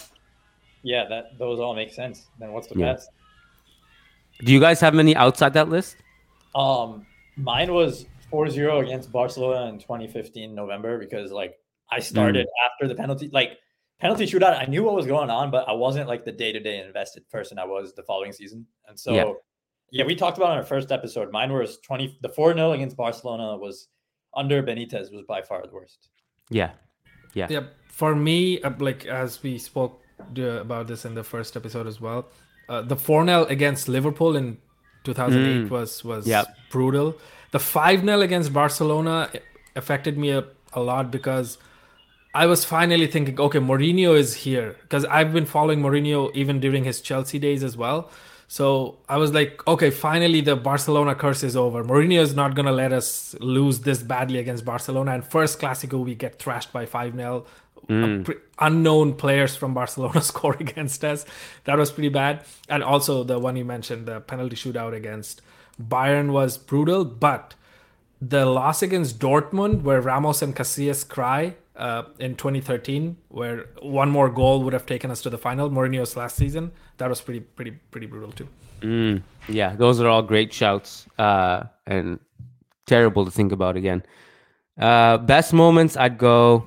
Yeah, that those all make sense. Then what's the Yeah. best? Do you guys have many outside that list? Um, mine was four zero against Barcelona in twenty fifteen November, because like I started Mm. after the penalty, like penalty shootout. I knew what was going on, but I wasn't like the day to day invested person I was the following season. And so, Yeah. yeah. we talked about it on our first episode. Mine was twenty. The four nil against Barcelona was under Benitez was by far the worst. Yeah. Yeah. Yeah, for me, uh, like as we spoke uh, about this in the first episode as well, uh, the four nil against Liverpool in two thousand eight Mm. was was Yep. brutal. The five nil against Barcelona affected me a, a lot, because I was finally thinking, okay, Mourinho is here, because I've been following Mourinho even during his Chelsea days as well. So I was like, okay, finally the Barcelona curse is over. Mourinho is not going to let us lose this badly against Barcelona. And first Clasico, we get thrashed by five nil. Mm. Pre- unknown players from Barcelona score against us. That was pretty bad. And also the one you mentioned, the penalty shootout against Bayern, was brutal. But the loss against Dortmund, where Ramos and Casillas cry uh, in twenty thirteen, where one more goal would have taken us to the final, Mourinho's last season, that was pretty, pretty, pretty brutal too. Mm. Yeah, those are all great shouts, uh, and terrible to think about again. Uh, best moments, I'd go.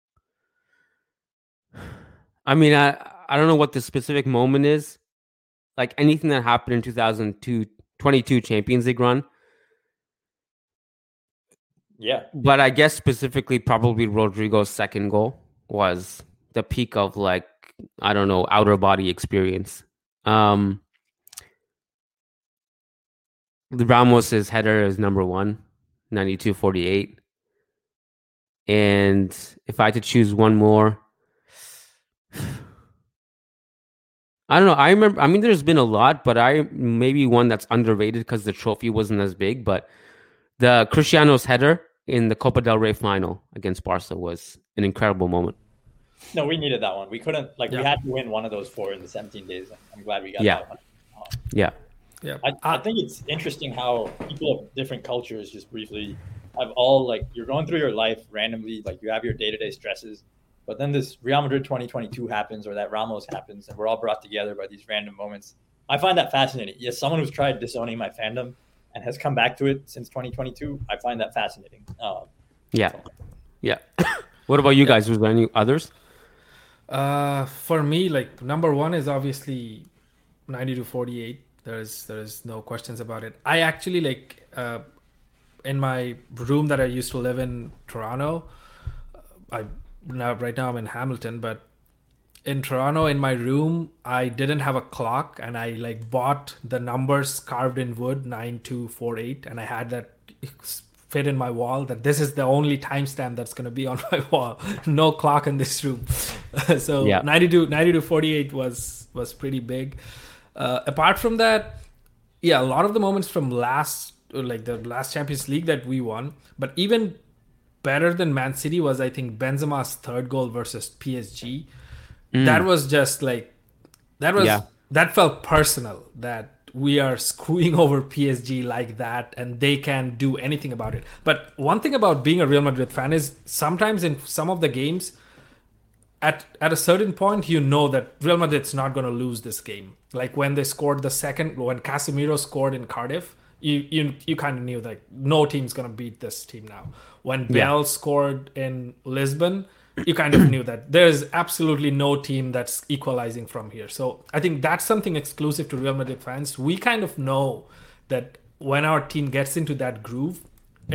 I mean, I I don't know what the specific moment is. Like anything that happened in two thousand two, twenty-two Champions League run. Yeah. But I guess specifically probably Rodrigo's second goal was the peak of, like, I don't know, outer body experience. Um, the Ramos's header is number one, ninety-two forty-eight. And if I had to choose one more, I don't know. I remember, I mean, there's been a lot, but I maybe one that's underrated because the trophy wasn't as big, but the Cristiano's header in the Copa del Rey final against Barca was an incredible moment. No, we needed that one. We couldn't, like, Yeah. we had to win one of those four in the seventeen days. I'm glad we got Yeah. that one. Um, Yeah. Yeah. I, I think it's interesting how people of different cultures, just briefly, have all, like, you're going through your life randomly, like you have your day-to-day stresses, but then this Real Madrid twenty twenty-two happens, or that Ramos happens, and we're all brought together by these random moments. I find that fascinating. Yes, someone who's tried disowning my fandom and has come back to it since twenty twenty-two, I find that fascinating. Um, Yeah. Yeah. What about you guys? Was there any others? Uh, for me, like number one is obviously ninety-two forty-eight. There's there's no questions about it. I actually like uh, in my room that I used to live in Toronto. I now right now I'm in Hamilton, but in Toronto in my room I didn't have a clock, and I like bought the numbers carved in wood nine two four eight, and I had that fit in my wall, that this is the only timestamp that's going to be on my wall. No clock in this room. So Yeah. ninety-two ninety-two forty-eight was was pretty big. Uh, apart from that, yeah, a lot of the moments from last, like the last Champions League that we won, but even better than Man City was, I think, Benzema's third goal versus P S G. That was just like, that was, Yeah. that felt personal, that we are screwing over P S G like that and they can't do anything about it. But one thing about being a Real Madrid fan is sometimes in some of the games, at at a certain point, you know that Real Madrid's not going to lose this game. Like when they scored the second, when Casemiro scored in Cardiff, you you you kind of knew that no team's going to beat this team now. When Bell scored in Lisbon, you kind of knew that there's absolutely no team that's equalizing from here. So I think that's something exclusive to Real Madrid fans. We kind of know that when our team gets into that groove, it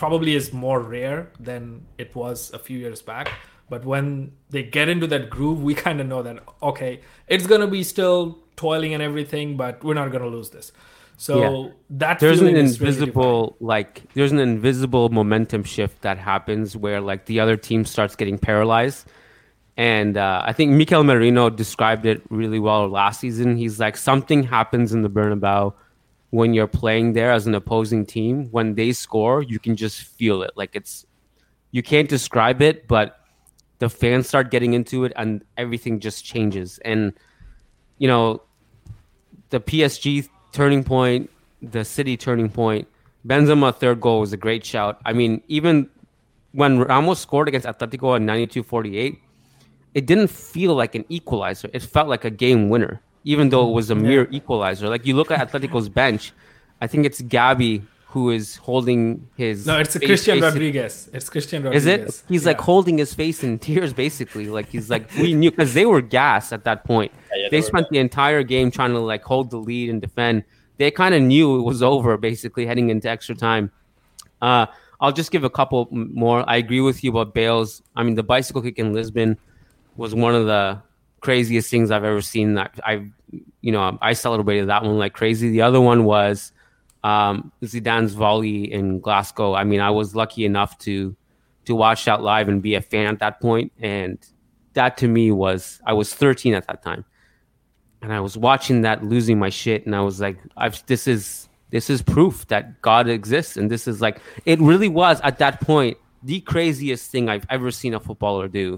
probably is more rare than it was a few years back. But when they get into that groove, we kind of know that, okay, it's going to be still toiling and everything, but we're not going to lose this. So yeah. that there's an is invisible really like there's an invisible momentum shift that happens where like the other team starts getting paralyzed. And uh, I think Mikel Merino described it really well last season. He's like, something happens in the Bernabeu when you're playing there as an opposing team. When they score, you can just feel it. Like it's, you can't describe it, but the fans start getting into it and everything just changes. And, you know, the P S G turning point, the City turning point, Benzema third goal was a great shout. I mean, even when Ramos scored against Atletico in ninety-two forty-eight, it didn't feel like an equalizer. It felt like a game winner, even though it was a mere yeah. equalizer. Like you look at Atletico's bench, I think it's Gabi who is holding his... No, it's Christian Rodriguez. It's Christian Rodriguez. Is it? He's yeah. like holding his face in tears, basically. Like he's like, we knew, because they were gassed at that point. Yeah, yeah, they, they spent the entire game trying to like hold the lead and defend. They kind of knew it was over, basically, heading into extra time. Uh, I'll just give a couple more. I agree with you about Bale's. I mean, the bicycle kick in Lisbon was one of the craziest things I've ever seen. I, I you know, I celebrated that one like crazy. The other one was um, Zidane's volley in Glasgow. I mean, I was lucky enough to to watch that live and be a fan at that point. And that to me was, I was thirteen at that time. And I was watching that, losing my shit. And I was like, I've, this is this is proof that God exists. And this is like, it really was at that point, the craziest thing I've ever seen a footballer do.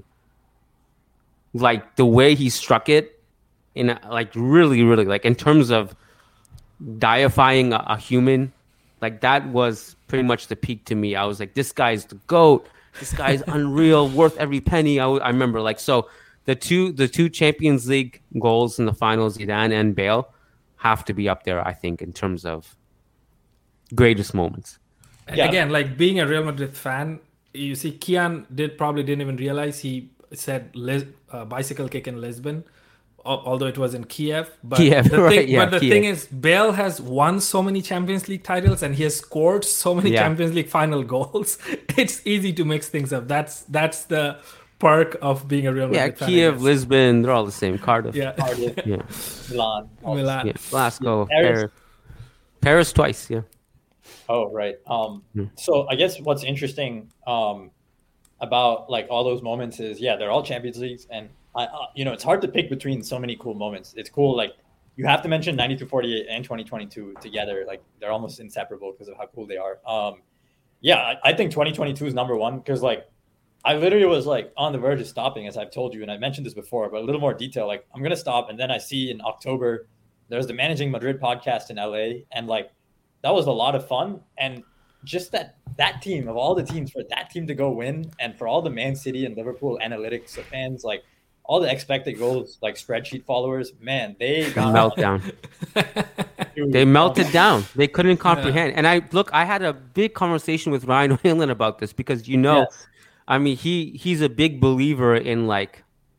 Like the way he struck it, in a, like really, really, like in terms of deifying a, a human, like that was pretty much the peak to me. I was like, this guy's the GOAT. This guy's unreal, worth every penny. I, I remember like, so the two the two Champions League goals in the finals, Zidane and Bale, have to be up there, I think, in terms of greatest moments. Yeah. Again, like being a Real Madrid fan, you see, Kian did probably didn't even realize he said Lis- uh, bicycle kick in Lisbon, although it was in Kiev. But Kiev, the, right, thing, yeah, but the Kiev. thing is, Bale has won so many Champions League titles and he has scored so many Yeah. Champions League final goals. It's easy to mix things up. That's that's the perk of being a Real Yeah, Madrid fan. I Kiev, guess. Lisbon, they're all the same. Cardiff. Yeah. Cardiff, Yeah. Milan. all Milan. Yeah. Glasgow, Yeah, Paris. Paris. Paris twice, yeah. Oh, right. Um, Hmm. So I guess what's interesting um, about like all those moments is, yeah, they're all Champions Leagues, and I, uh, you know, it's hard to pick between so many cool moments. It's cool, like you have to mention ninety-two forty-eight and twenty twenty-two together. Like they're almost inseparable because of how cool they are. Um, yeah, I, I think twenty twenty-two is number one because like I literally was like on the verge of stopping, as I've told you, and I mentioned this before, but a little more detail. Like I'm gonna stop, and then I see in October there's the Managing Madrid podcast in L A, and like that was a lot of fun. And just that that team of all the teams, for that team to go win, and for all the Man City and Liverpool analytics fans, like all the expected goals, like spreadsheet followers, man, they got Meltdown. Dude, They melted um, down. They couldn't comprehend. And I look, I had a big conversation with Ryan Whalen about this because you know, Yes. I mean, he he's a big believer in like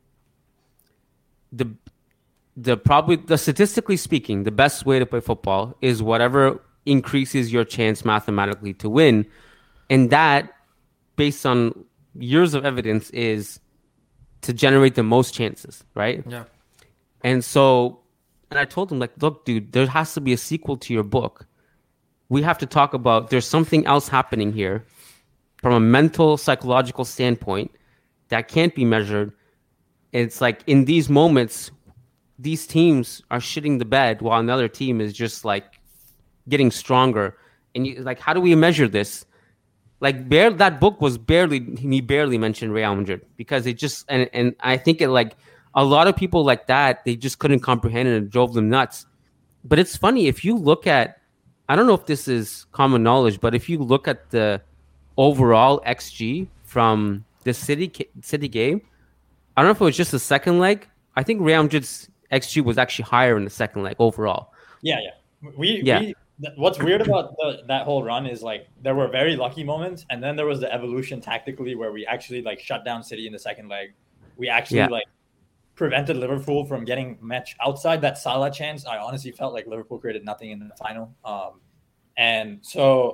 the the probably the statistically speaking, the best way to play football is whatever increases your chance mathematically to win, and that, based on years of evidence, is to generate the most chances, right? Yeah. And so, and I told him, like, look, dude, there has to be a sequel to your book. We have to talk about, there's something else happening here from a mental, psychological standpoint that can't be measured. It's like in these moments, these teams are shitting the bed while another team is just like getting stronger. And you, like, how do we measure this? Like, bare, that book was barely, he barely mentioned Real Madrid because it just, and, and I think it like, a lot of people like that, they just couldn't comprehend it and it drove them nuts. But it's funny, if you look at, I don't know if this is common knowledge, but if you look at the overall X G from the City City game, I don't know if it was just the second leg. I think Real Madrid's X G was actually higher in the second leg overall. Yeah, yeah. We, Yeah. we th- what's weird about the, that whole run is like there were very lucky moments, and then there was the evolution tactically where we actually like shut down City in the second leg. We actually Yeah. like prevented Liverpool from getting match outside that Salah chance. I honestly felt like Liverpool created nothing in the final. Um, and so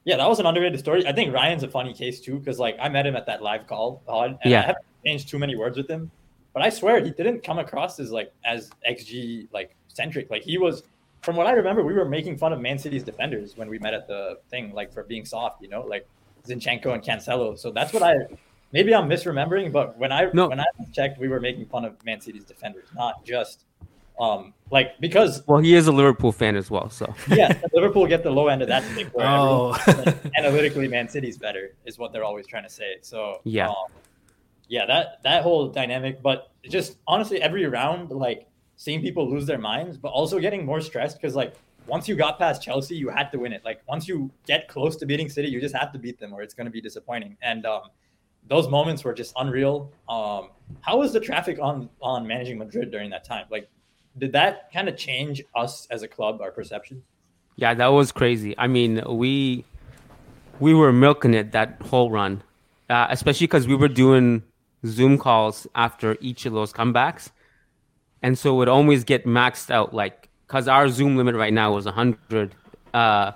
Yeah, that was an underrated story. I think Ryan's a funny case too, because like I met him at that live call, and Yeah. I haven't exchanged too many words with him, but I swear he didn't come across as like as X G like centric. Like he was, from what I remember, we were making fun of Man City's defenders when we met at the thing, like for being soft, you know, like Zinchenko and Cancelo. So that's what I. Maybe I'm misremembering, but when I No. when I checked, we were making fun of Man City's defenders, not just um like because Well, he is a Liverpool fan as well, so yeah, Liverpool get the low end of that stick where Oh. everyone- like, analytically Man City's better is what they're always trying to say. So Yeah. um, yeah, that that whole dynamic, but just honestly every round, like seeing people lose their minds, but also getting more stressed because like once you got past Chelsea, you had to win it. Like once you get close to beating City, you just have to beat them or it's going to be disappointing. And um, those moments were just unreal. Um, how was the traffic on on managing Madrid during that time? Like, did that kind of change us as a club, our perception? yeah, that was crazy. I mean, we we were milking it that whole run, uh, especially because we were doing Zoom calls after each of those comebacks, and so it would always get maxed out. Like, because our Zoom limit right now was one hundred, uh,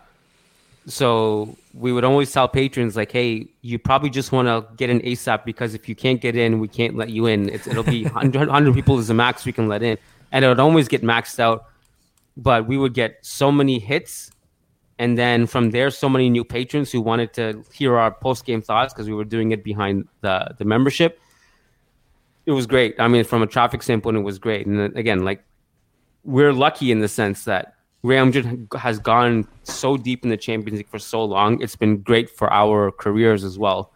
so we would always tell patrons like, "Hey, you probably just want to get in ASAP because if you can't get in, we can't let you in. It's, it'll be one hundred, one hundred people is the max we can let in." And it would always get maxed out, but we would get so many hits, and then from there, so many new patrons who wanted to hear our post-game thoughts because we were doing it behind the, the membership. It was great. I mean, from a traffic standpoint, it was great. And then, again, like, we're lucky in the sense that Real Madrid has gone so deep in the Champions League for so long. It's been great for our careers as well.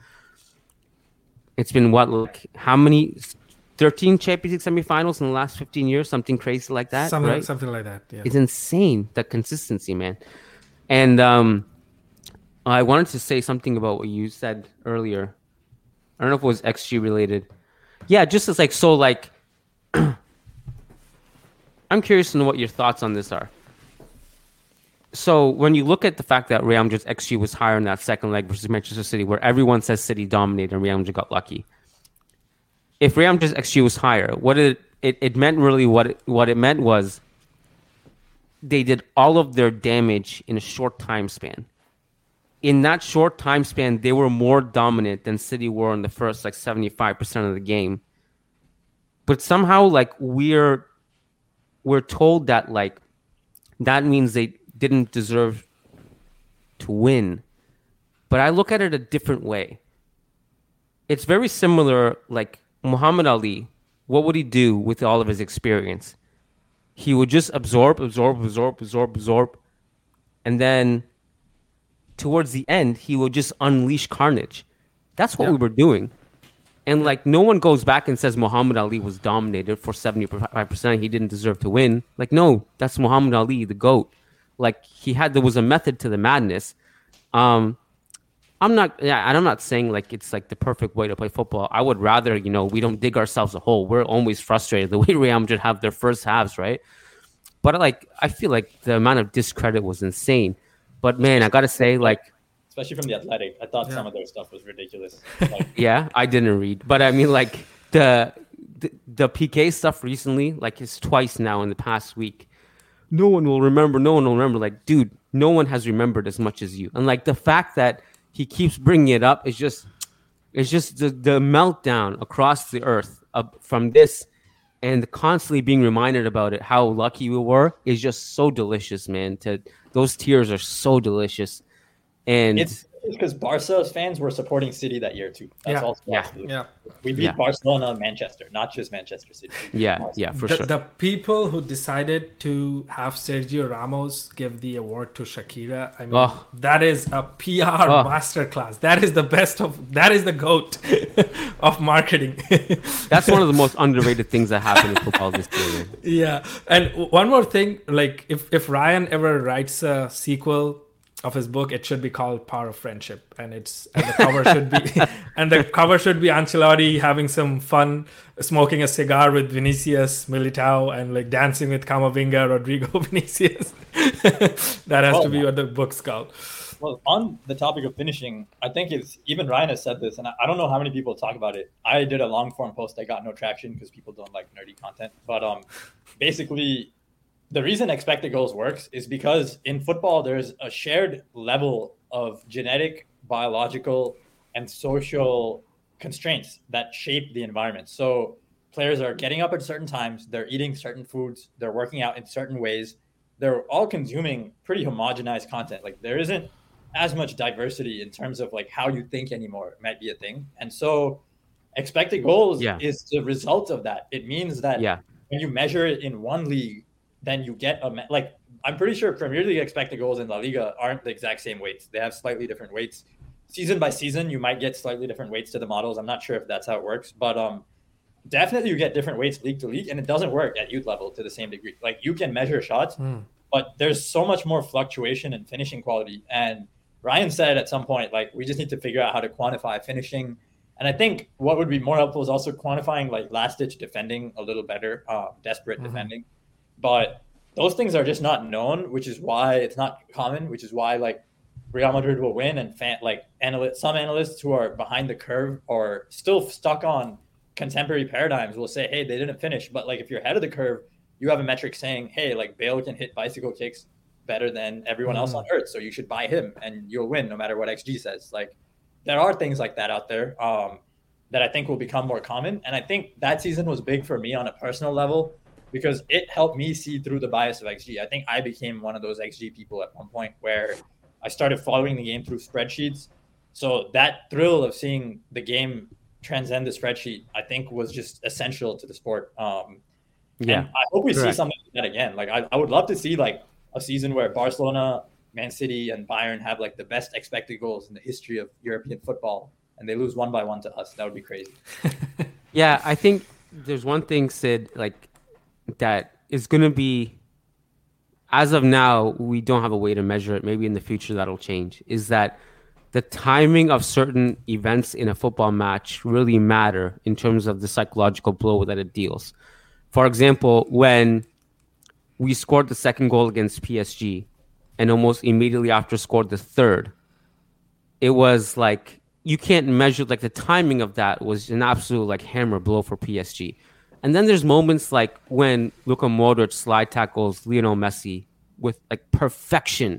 It's been what, like, how many... thirteen Champions League semifinals in the last fifteen years, something crazy like that, something, right? something like that. Yeah. It's insane, the consistency, man. And um, I wanted to say something about what you said earlier. I don't know if it was X G related. Yeah, just as like, so like, I'm curious to know what your thoughts on this are. So when you look at the fact that Real Madrid's X G was higher in that second leg versus Manchester City, where everyone says City dominated and Real Madrid got lucky. If Real Madrid's X G was higher, what it, it it meant really what it, what it meant was they did all of their damage in a short time span. In that short time span, they were more dominant than City were in the first like seventy-five percent of the game. But somehow, like we're we're told that like that means they didn't deserve to win. But I look at it a different way. It's very similar, like Muhammad Ali, what would he do with all of his experience? He would just absorb, absorb, absorb, absorb, absorb. And then towards the end, he would just unleash carnage. That's what Yeah. we were doing. And like no one goes back and says Muhammad Ali was dominated for seventy-five percent. He didn't deserve to win. Like, no, that's Muhammad Ali, the GOAT. Like he had, there was a method to the madness. Um, I'm not, yeah, and I'm not saying like it's like the perfect way to play football. I would rather, you know, we don't dig ourselves a hole. We're always frustrated the way Real Madrid have their first halves, right? But like, I feel like the amount of discredit was insane. But man, I gotta say, like, Especially from the Athletic, I thought Yeah. some of their stuff was ridiculous. Like, yeah, I didn't read, but I mean, like the the, the P K stuff recently, like it's twice now in the past week. No one will remember. No one will remember. Like, dude, no one has remembered as much as you. And like the fact that he keeps bringing it up is just, it's just the, the meltdown across the earth uh, from this, and constantly being reminded about it, how lucky we were, is just so delicious, man. To those tears are so delicious, and it's because Barca's fans were supporting City that year too. That's Yeah. also Yeah. Yeah. We beat Yeah. Barcelona, Manchester, not just Manchester City. yeah, yeah, for the, sure. the people who decided to have Sergio Ramos give the award to Shakira, I mean, Oh. that is a P R Oh. masterclass. That is the best of, that is the GOAT of marketing. That's one of the most underrated things that happened in football this year, man. Yeah. And one more thing, like if, if Ryan ever writes a sequel of his book, it should be called Power of Friendship, and it's and the cover should be and the cover should be Ancelotti having some fun, smoking a cigar with Vinicius, Militao, and like dancing with Camavinga, Rodrigo, Vinicius. That has Well, to be what the book's called. Well, on the topic of finishing, I think it's even Ryan has said this, and I, I don't know how many people talk about it. I did a long form post that got no traction because people don't like nerdy content. But um, basically, the reason expected goals works is because in football there's a shared level of genetic, biological, and social constraints that shape the environment. So players are getting up at certain times, they're eating certain foods, they're working out in certain ways. They're all consuming pretty homogenized content. Like there isn't as much diversity in terms of like how you think anymore might be a thing. And so expected goals yeah. is the result of that. It means that yeah. when you measure it in one league, then you get a me- like I'm pretty sure Premier League expected goals in La Liga aren't the exact same weights. They have slightly different weights. Season by season, you might get slightly different weights to the models. I'm not sure if that's how it works, but um, definitely you get different weights league to league, and it doesn't work at youth level to the same degree. Like you can measure shots, mm. but there's so much more fluctuation in finishing quality. And Ryan said at some point, like, we just need to figure out how to quantify finishing. And I think what would be more helpful is also quantifying like last ditch defending a little better, uh, desperate mm-hmm. defending. But those things are just not known, which is why it's not common, which is why like Real Madrid will win. And fan, like analysts, some analysts who are behind the curve or still stuck on contemporary paradigms will say, hey, they didn't finish. But like if you're ahead of the curve, you have a metric saying, hey, like Bale can hit bicycle kicks better than everyone else on earth, so you should buy him and you'll win no matter what X G says. Like there are things like that out there um, that I think will become more common. And I think that season was big for me on a personal level because it helped me see through the bias of X G. I think I became one of those X G people at one point where I started following the game through spreadsheets. So that thrill of seeing the game transcend the spreadsheet, I think was just essential to the sport. Um, yeah, and I hope we correct. see something like that again. Like I, I would love to see like a season where Barcelona, Man City, and Bayern have like the best expected goals in the history of European football, and they lose one by one to us. That would be crazy. Yeah, I think there's one thing, Sid, like that is going to be, as of now, we don't have a way to measure it. Maybe in the future that'll change. Is that the timing of certain events in a football match really matter in terms of the psychological blow that it deals. For example, when we scored the second goal against P S G and almost immediately after scored the third, it was like, you can't measure, like the timing of that was an absolute like hammer blow for P S G. And then there's moments like when Luka Modric slide tackles Lionel Messi with like perfection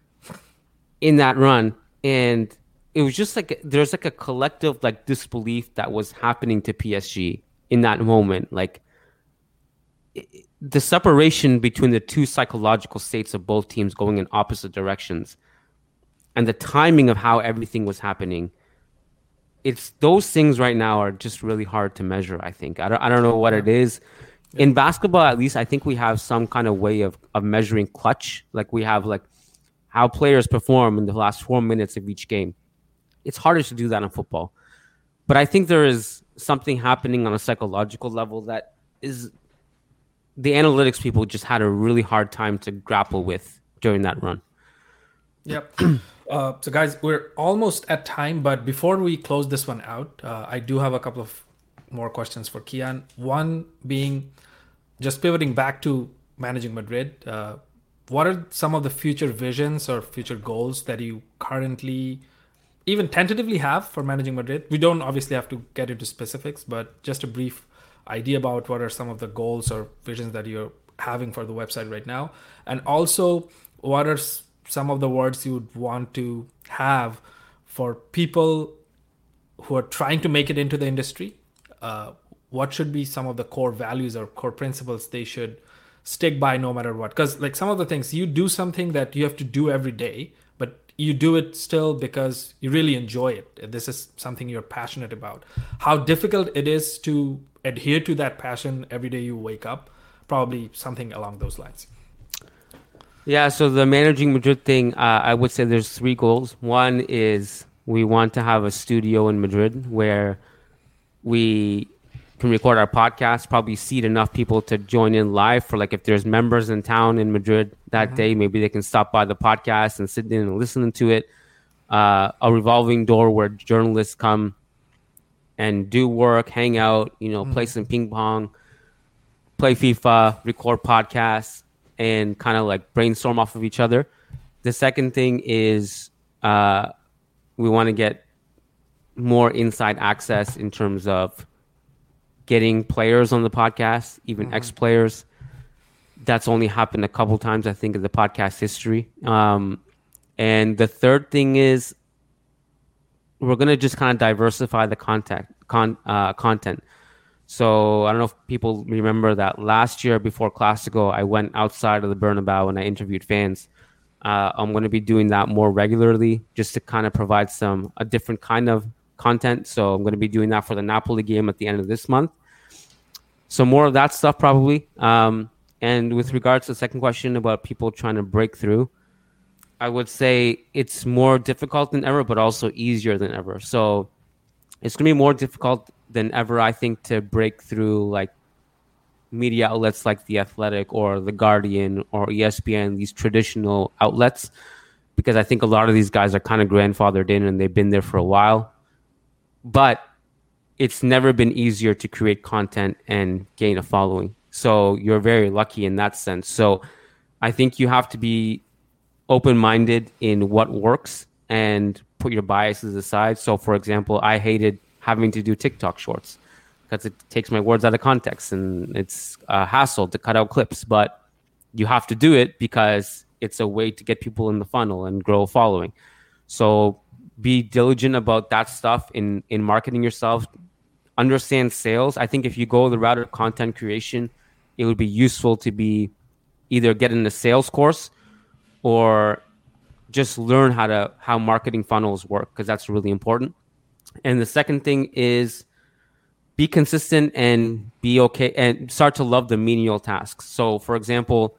in that run. And it was just like, there's like a collective like disbelief that was happening to P S G in that moment. Like it, the separation between the two psychological states of both teams going in opposite directions and the timing of how everything was happening, it's those things right now are just really hard to measure, I think. I don't, I don't know what it is. In basketball, at least, I think we have some kind of way of, of measuring clutch. Like we have like how players perform in the last four minutes of each game. It's harder to do that in football. But I think there is something happening on a psychological level that is the analytics people just had a really hard time to grapple with during that run. Yep. Uh, so, guys, we're almost at time, but before we close this one out, uh, I do have a couple of more questions for Kiyan. One being, just pivoting back to managing Madrid, uh, what are some of the future visions or future goals that you currently, even tentatively have for managing Madrid? We don't obviously have to get into specifics, but just a brief idea about what are some of the goals or visions that you're having for the website right now. And also, what are some of the words you would want to have for people who are trying to make it into the industry? Uh, what should be some of the core values or core principles they should stick by no matter what? Because like some of the things, you do something that you have to do every day, but you do it still because you really enjoy it. This is something you're passionate about. How difficult it is to adhere to that passion every day you wake up, probably something along those lines. Yeah, so the managing Madrid thing, uh, I would say there's three goals. One is we want to have a studio in Madrid where we can record our podcast, probably seat enough people to join in live for like if there's members in town in Madrid that mm-hmm. day, maybe they can stop by the podcast and sit in and listen to it. Uh, a revolving door where journalists come and do work, hang out, you know, mm-hmm. play some ping pong, play FIFA, record podcasts, and kind of like brainstorm off of each other. The second thing is uh, we want to get more inside access in terms of getting players on the podcast, even mm-hmm. ex-players. That's only happened a couple times, I think, in the podcast history. Um, And the third thing is we're going to just kind of diversify the content, con, uh, content. So I don't know if people remember that last year before Classico, I went outside of the Bernabeu and I interviewed fans. Uh, I'm going to be doing that more regularly just to kind of provide some a different kind of content. So I'm going to be doing that for the Napoli game at the end of this month. So more of that stuff probably. Um, and with regards to the second question about people trying to break through, I would say it's more difficult than ever, but also easier than ever. So it's going to be more difficult than ever, I think, to break through like media outlets like The Athletic or The Guardian or E S P N, these traditional outlets, because I think a lot of these guys are kind of grandfathered in and they've been there for a while. But it's never been easier to create content and gain a following. So you're very lucky in that sense. So I think you have to be open-minded in what works and put your biases aside. So, for example, I hated having to do TikTok shorts because it takes my words out of context and it's a hassle to cut out clips. But you have to do it because it's a way to get people in the funnel and grow a following. So be diligent about that stuff in, in marketing yourself. Understand sales. I think if you go the route of content creation, it would be useful to be either get in a sales course or just learn how to how marketing funnels work, because that's really important. And the second thing is be consistent and be okay and start to love the menial tasks. So, for example,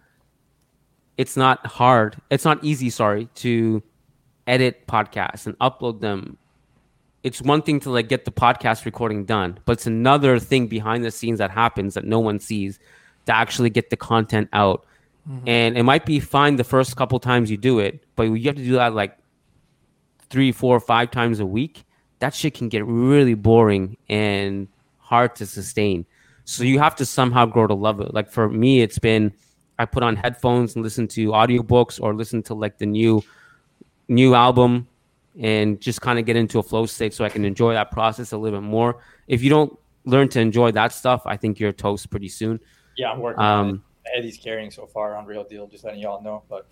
it's not hard. It's not easy, sorry, to edit podcasts and upload them. It's one thing to like get the podcast recording done, but it's another thing behind the scenes that happens that no one sees to actually get the content out. Mm-hmm. And it might be fine the first couple times you do it, but you have to do that like three, four, five times a week. That shit can get really boring and hard to sustain. So you have to somehow grow to love it. Like for me, it's been, I put on headphones and listen to audiobooks or listen to like the new, new album and just kind of get into a flow state so I can enjoy that process a little bit more. If you don't learn to enjoy that stuff, I think you're toast pretty soon. Yeah, I'm working um, on it. Eddie's carrying so far on Real Deal, just letting y'all know. But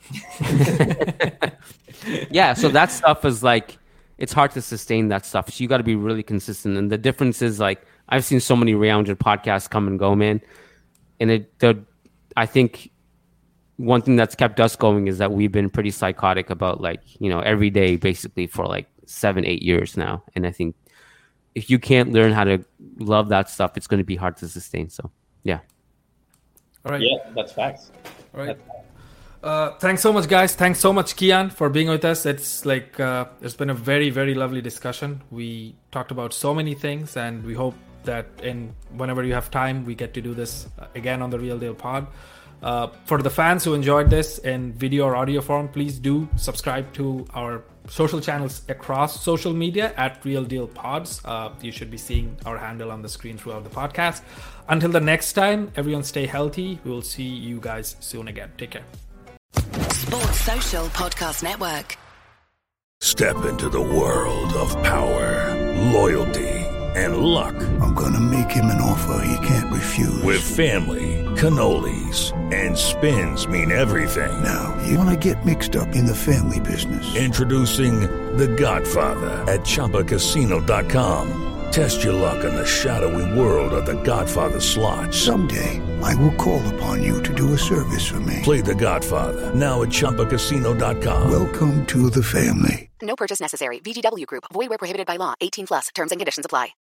yeah, so that stuff is like, it's hard to sustain that stuff. So you got to be really consistent. And the difference is like, I've seen so many Ray Hundred podcasts come and go, man. And it, the, I think one thing that's kept us going is that we've been pretty psychotic about like, you know, every day basically for like seven, eight years now. And I think if you can't learn how to love that stuff, it's going to be hard to sustain. So yeah. All right. Yeah, that's facts. All right. Uh, thanks so much, guys. Thanks so much, Kiyan, for being with us. It's like uh, it's been a very, very lovely discussion. We talked about so many things, and we hope that in whenever you have time, we get to do this again on the Real Deal Pod. Uh, for the fans who enjoyed this in video or audio form, please do subscribe to our social channels across social media at Real Deal Pods. Uh, you should be seeing our handle on the screen throughout the podcast. Until the next time, everyone stay healthy. We will see you guys soon again. Take care. Sports Social Podcast Network. Step into the world of power, loyalty, and luck. I'm gonna make him an offer he can't refuse. With family, cannolis, and spins mean everything. Now, you wanna get mixed up in the family business. Introducing The Godfather at Chumba Casino dot com. Test your luck in the shadowy world of The Godfather slot. Someday, I will call upon you to do a service for me. Play The Godfather now at Chumba Casino dot com. Welcome to the family. No purchase necessary. V G W Group. Void where prohibited by law. eighteen plus. Terms and conditions apply.